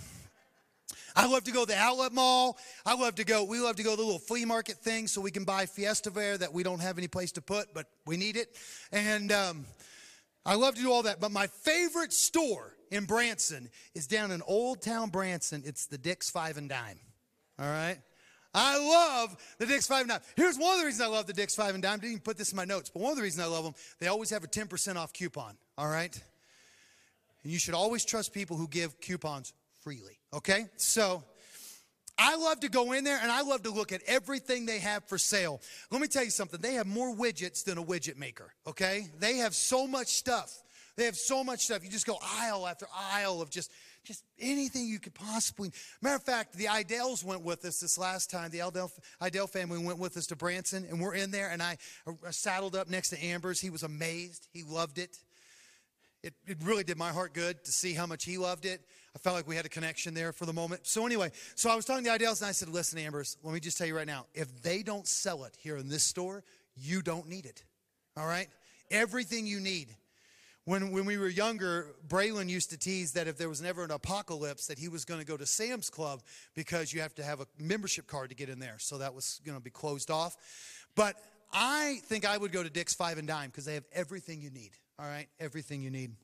I love to go to the outlet mall. We love to go to the little flea market thing so we can buy Fiesta Ware that we don't have any place to put, but we need it. And I love to do all that, but my favorite store in Branson is down in Old Town Branson. It's the Dick's 5 and Dime, all right? I love the Dick's 5 and Dime. Here's one of the reasons I love the Dick's 5 and Dime. I didn't even put this in my notes, but one of the reasons I love them, they always have a 10% off coupon, all right? And you should always trust people who give coupons freely, okay? So I love to go in there, and I love to look at everything they have for sale. Let me tell you something. They have more widgets than a widget maker, okay? They have so much stuff. They have so much stuff. You just go aisle after aisle of just anything you could possibly. Matter of fact, the Idels went with us this last time. The Idel family went with us to Branson, and we're in there, and I saddled up next to Amber's. He was amazed. He loved it. It really did my heart good to see how much he loved it. I felt like we had a connection there for the moment. So anyway, I was talking to the Idels, and I said, listen, Ambers, let me just tell you right now, if they don't sell it here in this store, you don't need it, all right? Everything you need. When we were younger, Braylon used to tease that if there was ever an apocalypse, that he was going to go to Sam's Club because you have to have a membership card to get in there. So that was going to be closed off. But I think I would go to Dick's 5 and Dime because they have everything you need, all right? Everything you need.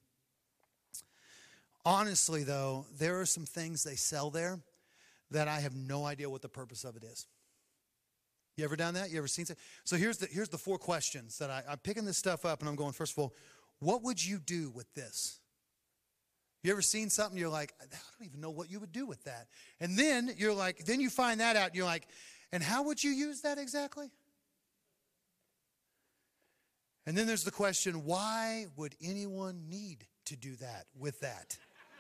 Honestly, though, there are some things they sell there that I have no idea what the purpose of it is. You ever done that? You ever seen that? So here's the 4 questions that I'm picking this stuff up and I'm going, first of all, what would you do with this? You ever seen something you're like, I don't even know what you would do with that. And then you're like, then you find that out and you're like, and how would you use that exactly? And then there's the question, why would anyone need to do that with that?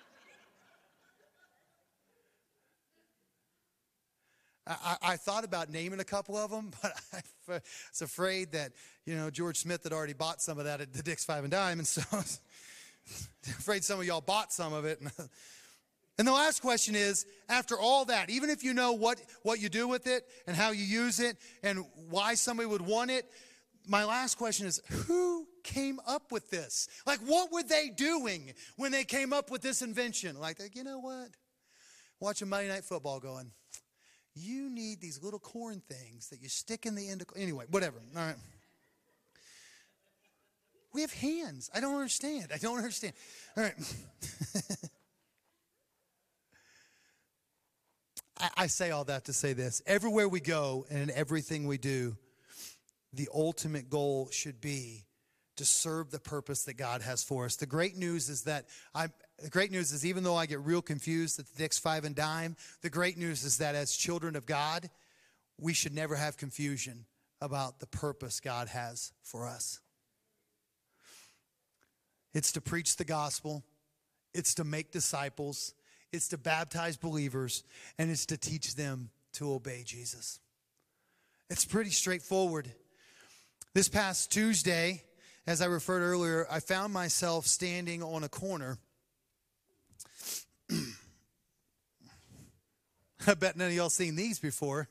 I thought about naming a couple of them, but I was afraid that, George Smith had already bought some of that at the Dick's 5 and Dime, and so I was afraid some of y'all bought some of it. And the last question is, after all that, even if you know what you do with it and how you use it and why somebody would want it, my last question is, who came up with this? Like, what were they doing when they came up with this invention? Like, you know what? Watching Monday Night Football going, you need these little corn things that you stick in the end of... Anyway, whatever. All right. We have hands. I don't understand. All right. I say all that to say this. Everywhere we go and in everything we do, the ultimate goal should be to serve the purpose that God has for us. The great news is even though I get real confused at the Dick's 5 and Dime, the great news is that as children of God, we should never have confusion about the purpose God has for us. It's to preach the gospel. It's to make disciples. It's to baptize believers. And it's to teach them to obey Jesus. It's pretty straightforward. This past Tuesday, as I referred earlier, I found myself standing on a corner. I bet none of y'all seen these before.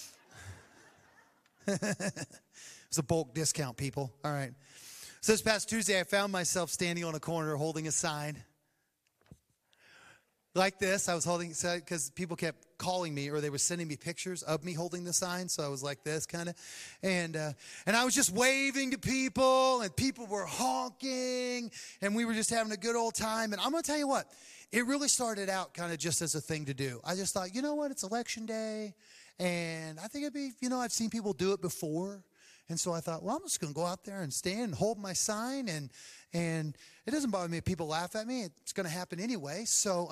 It's a bulk discount, people. All right. So this past Tuesday, I found myself standing on a corner holding a sign. like this. I was holding, because people kept calling me, or they were sending me pictures of me holding the sign. So I was like this kind of, and I was just waving to people, and people were honking, and we were just having a good old time. And I'm going to tell you what, it really started out kind of just as a thing to do. I just thought, you know what, it's election day, and I think it'd be, I've seen people do it before. And so I thought, well, I'm just going to go out there and stand and hold my sign, and it doesn't bother me if people laugh at me. It's going to happen anyway. So,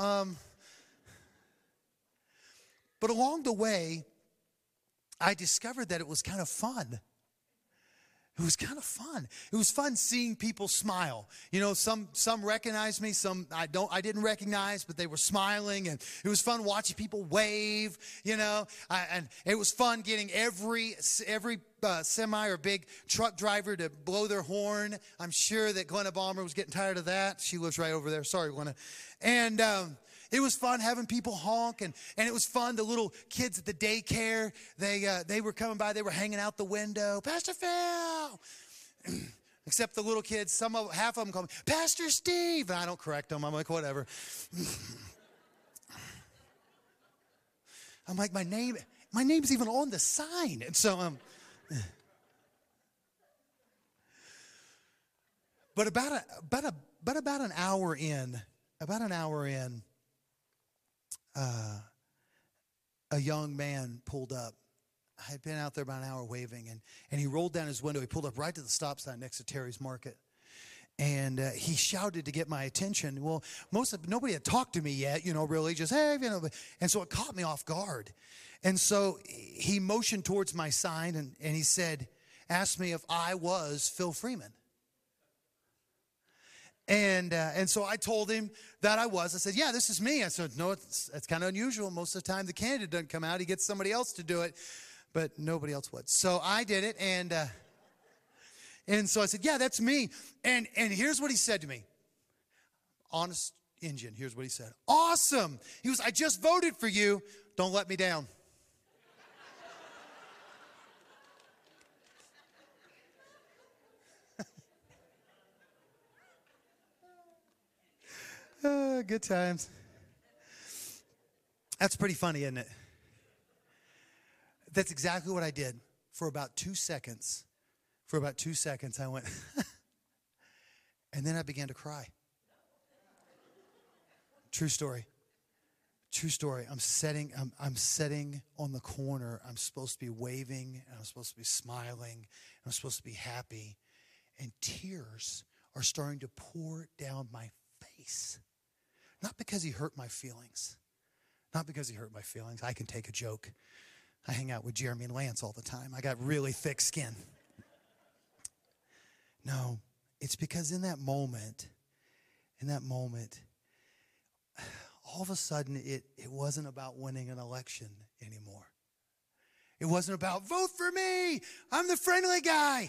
but along the way, I discovered that it was kind of fun. It was kind of fun. It was fun seeing people smile. Some recognized me, some I didn't recognize, but they were smiling, and it was fun watching people wave. And it was fun getting every semi or big truck driver to blow their horn. I'm sure that Glenna Balmer was getting tired of that. She lives right over there. Sorry, Glenna. And it was fun having people honk, and it was fun. The little kids at the daycare, they were coming by. They were hanging out the window. Pastor Phil. Except the little kids, half of them call me Pastor Steve. And I don't correct them. I'm like, whatever. I'm like, my name's even on the sign. And so, but about an hour in, a young man pulled up. I had been out there about an hour waving, and he rolled down his window. He pulled up right to the stop sign next to Terry's Market. And he shouted to get my attention. Well, nobody had talked to me yet, really, just, hey, And so it caught me off guard. And so he motioned towards my sign, and he said, asked me if I was Phil Freeman. And so I told him that I was. I said, yeah, this is me. I said, no, it's kind of unusual. Most of the time the candidate doesn't come out. He gets somebody else to do it, but nobody else would. So I did it, and so I said, yeah, that's me. And here's what he said to me. Honest Injun, here's what he said. Awesome. He goes, I just voted for you. Don't let me down. Good times. That's pretty funny, isn't it? That's exactly what I did. For about 2 seconds, I went, and then I began to cry. True story. I'm sitting on the corner. I'm supposed to be waving, and I'm supposed to be smiling, and I'm supposed to be happy, and tears are starting to pour down my face. Not because he hurt my feelings. I can take a joke. I hang out with Jeremy and Lance all the time. I got really thick skin. No, it's because in that moment, all of a sudden, it wasn't about winning an election anymore. It wasn't about, vote for me, I'm the friendly guy.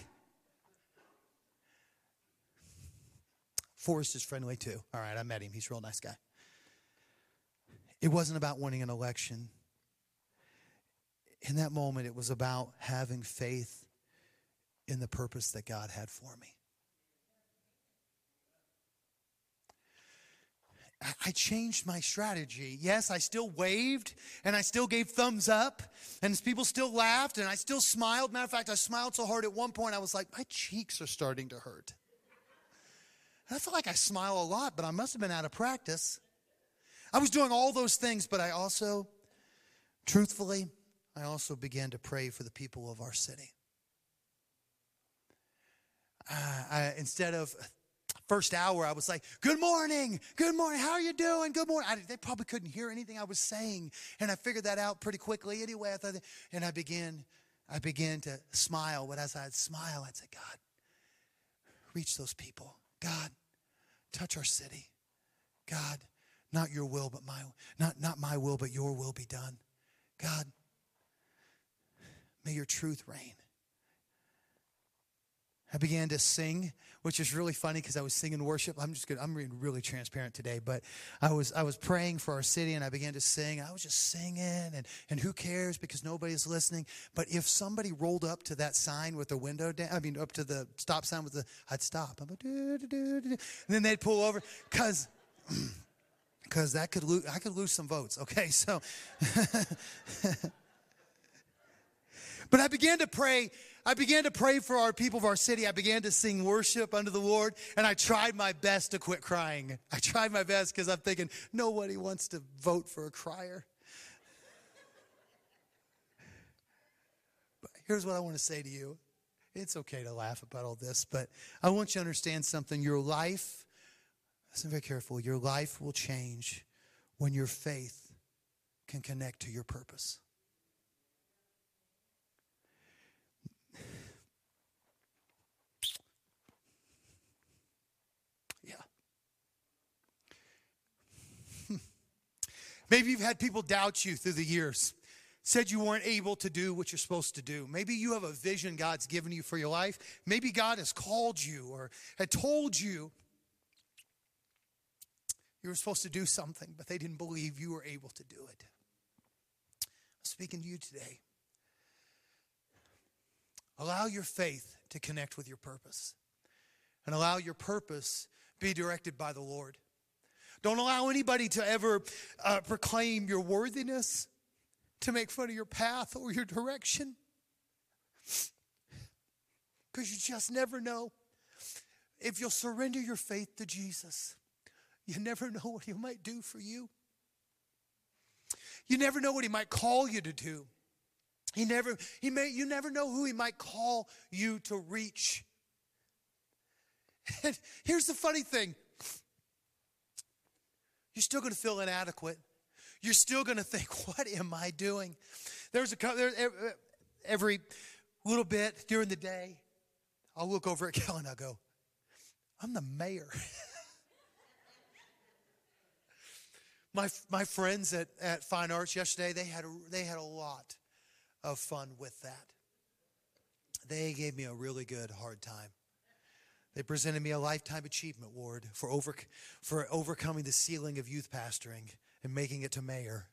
Forrest is friendly too. All right, I met him. He's a real nice guy. It wasn't about winning an election. In that moment, it was about having faith in the purpose that God had for me. I changed my strategy. Yes, I still waved, and I still gave thumbs up, and people still laughed, and I still smiled. Matter of fact, I smiled so hard at one point, I was like, my cheeks are starting to hurt. I feel like I smile a lot, but I must have been out of practice. I was doing all those things, but I also began to pray for the people of our city. Instead of first hour, I was like, good morning, how are you doing, good morning. They probably couldn't hear anything I was saying, and I figured that out pretty quickly anyway. I began to smile, but as I'd smile, I'd say, God, reach those people. God, touch our city. God, not your will, but not my will, but your will be done. God, may your truth reign. I began to sing, which is really funny because I was singing worship. I'm being really transparent today, but I was praying for our city, and I began to sing. I was just singing, and who cares because nobody's listening. But if somebody rolled up to that sign with the window down, up to the stop sign I'd stop. I'm like, and then they'd pull over because because I could lose some votes. Okay, so, but I began to pray. I began to pray for our people of our city. I began to sing worship unto the Lord, and I tried my best to quit crying. I tried my best because I'm thinking, nobody wants to vote for a crier. But here's what I want to say to you. It's okay to laugh about all this, but I want you to understand something. Your life, listen very careful, your life will change when your faith can connect to your purpose. Maybe you've had people doubt you through the years, said you weren't able to do what you're supposed to do. Maybe you have a vision God's given you for your life. Maybe God has called you or had told you you were supposed to do something, but they didn't believe you were able to do it. I'm speaking to you today. Allow your faith to connect with your purpose, and allow your purpose be directed by the Lord. Don't allow anybody to ever proclaim your worthiness, to make fun of your path or your direction. Because you just never know. If you'll surrender your faith to Jesus, you never know what he might do for you. You never know what he might call you to do. You never know who he might call you to reach. And here's the funny thing. You're still going to feel inadequate. You're still going to think, what am I doing? Every little bit during the day, I'll look over at Kelly and I'll go, I'm the mayor. My friends at Fine Arts yesterday, they had a lot of fun with that. They gave me a really good hard time. They presented me a Lifetime Achievement Award for overcoming the ceiling of youth pastoring and making it to mayor.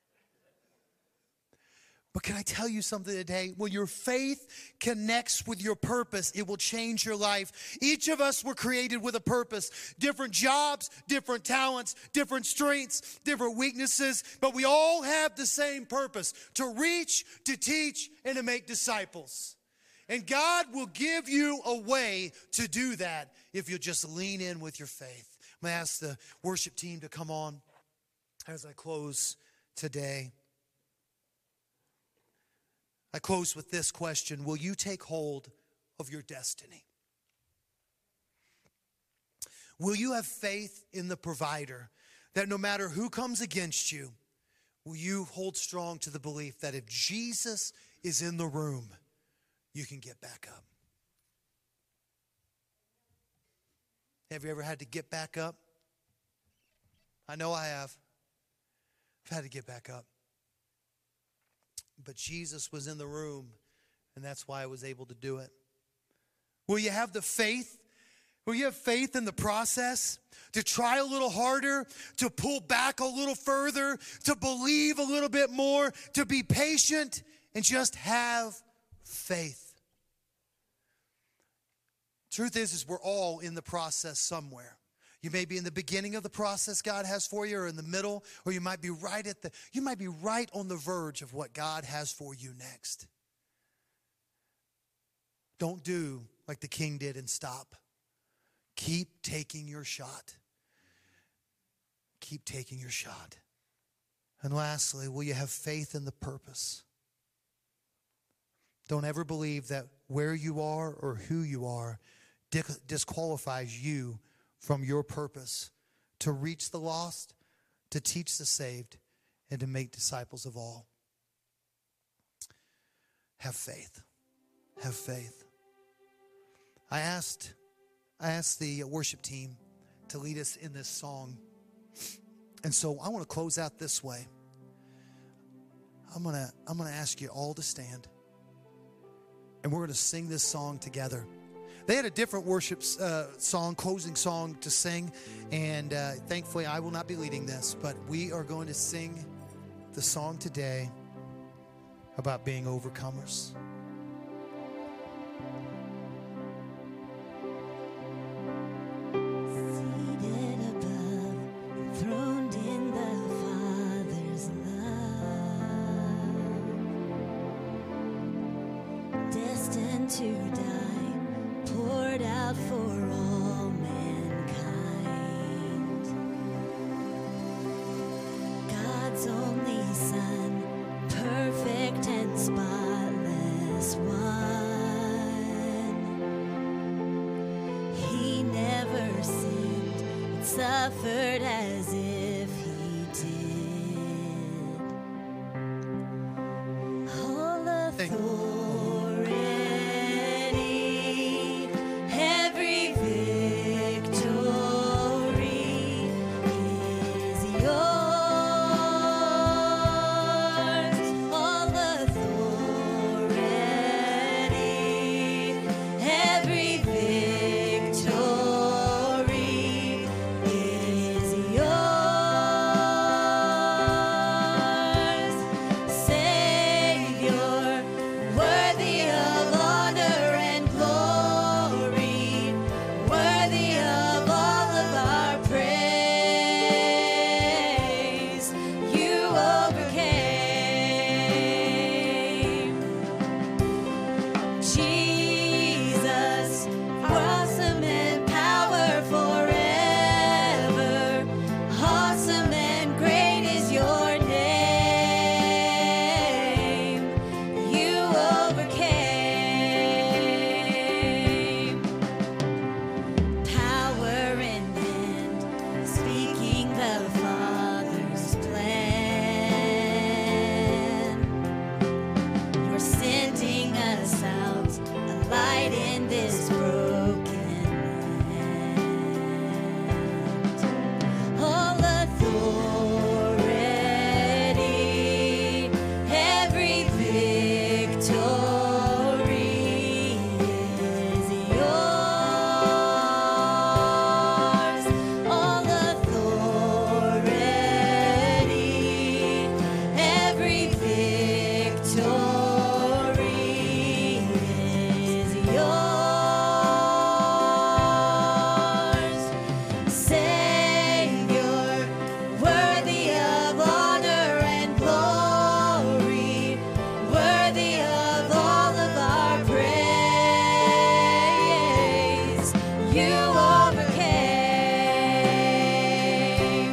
But can I tell you something today? When your faith connects with your purpose, it will change your life. Each of us were created with a purpose. Different jobs, different talents, different strengths, different weaknesses. But we all have the same purpose: to reach, to teach, and to make disciples. And God will give you a way to do that if you'll just lean in with your faith. I'm going to ask the worship team to come on as I close today. I close with this question: will you take hold of your destiny? Will you have faith in the provider, that no matter who comes against you, will you hold strong to the belief that if Jesus is in the room, you can get back up? Have you ever had to get back up? I know I have. I've had to get back up. But Jesus was in the room, and that's why I was able to do it. Will you have the faith? Will you have faith in the process? To try a little harder, to pull back a little further, to believe a little bit more, to be patient, and just have faith. Truth is we're all in the process somewhere. You may be in the beginning of the process God has for you, or in the middle, or you might be right on the verge of what God has for you next. Don't do like the king did and stop. Keep taking your shot. Keep taking your shot. And lastly, will you have faith in the purpose? Don't ever believe that where you are or who you are disqualifies you from your purpose to reach the lost, to teach the saved, and to make disciples of all. Have faith. Have faith. I asked the worship team to lead us in this song. And so I want to close out this way. I'm going to ask you all to stand. And we're going to sing this song together. They had a different worship song, closing song to sing. And thankfully, I will not be leading this. But we are going to sing the song today about being overcomers. Seated above, enthroned to die, poured out for all mankind. God's only Son, perfect and spotless one. He never sinned, and suffered as if he did. All authority, every victory is yours. All authority, every victory is yours. Savior, worthy of honor and glory, worthy of all of our praise. You overcame. Jesus, awesome and power forever. Awesome and great is your name. You overcame. Power in hand, speaking the Father's plan. You're sending us out, a light in this broken land. All authority, every victory is yours. All authority, every victory is yours. Savior, worthy of honor and glory, worthy of all of our praise. You overcame.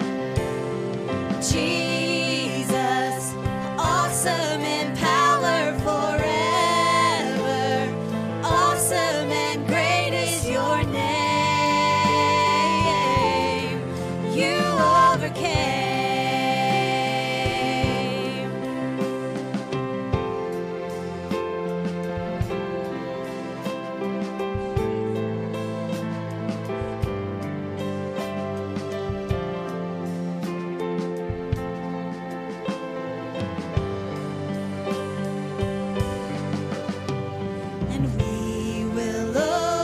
Jesus, awesome in power forever. Awesome and great is your name. You overcame. And we will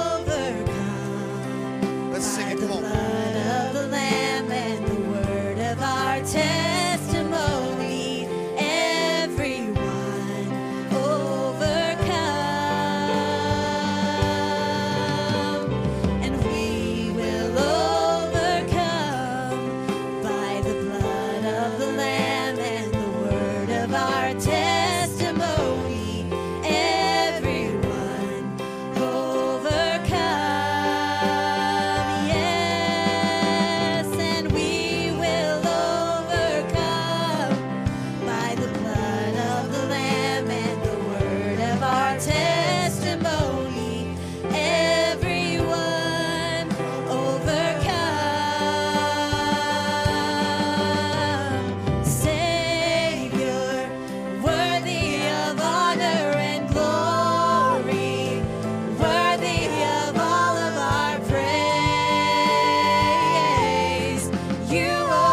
overcome Let's sing by it. the Come on. blood of the Lamb and the word of our testimony. Everyone overcome. And we will overcome by the blood of the Lamb and the word of our testimony. Everyone overcome. Yes, and we will overcome by the blood of the Lamb and the word of our testimony. Everyone overcome. Savior, worthy of honor and glory, worthy of all of our praise. You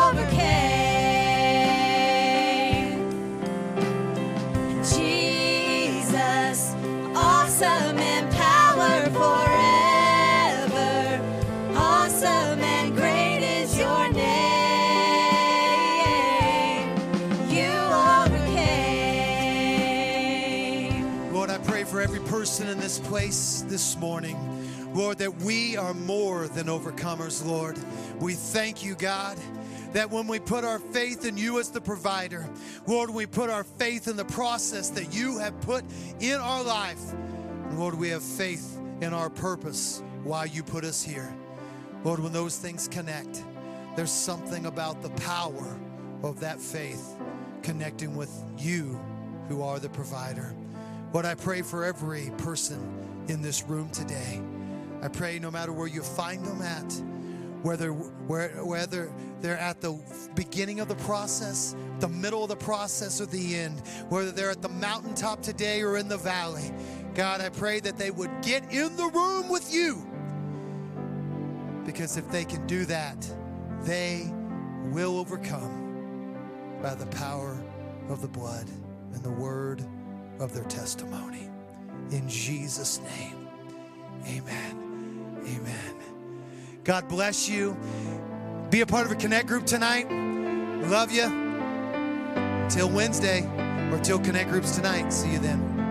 overcame. Jesus, awesome and power forever. Awesome and great is your name. You overcame. Lord, I pray for every person in this place this morning, Lord, that we are more than overcomers, Lord. We thank you, God, that when we put our faith in you as the provider, Lord, we put our faith in the process that you have put in our life, And Lord, we have faith in our purpose, why you put us here. Lord, when those things connect, there's something about the power of that faith connecting with you who are the provider. Lord, I pray for every person in this room today. I pray no matter where you find them at, whether they're at the beginning of the process, the middle of the process, or the end, whether they're at the mountaintop today or in the valley, God, I pray that they would get in the room with you. Because if they can do that, they will overcome by the power of the blood and the word of their testimony. In Jesus' name, amen. Amen. God bless you. Be a part of a Connect group tonight. Love you. Till Wednesday or till Connect groups tonight. See you then.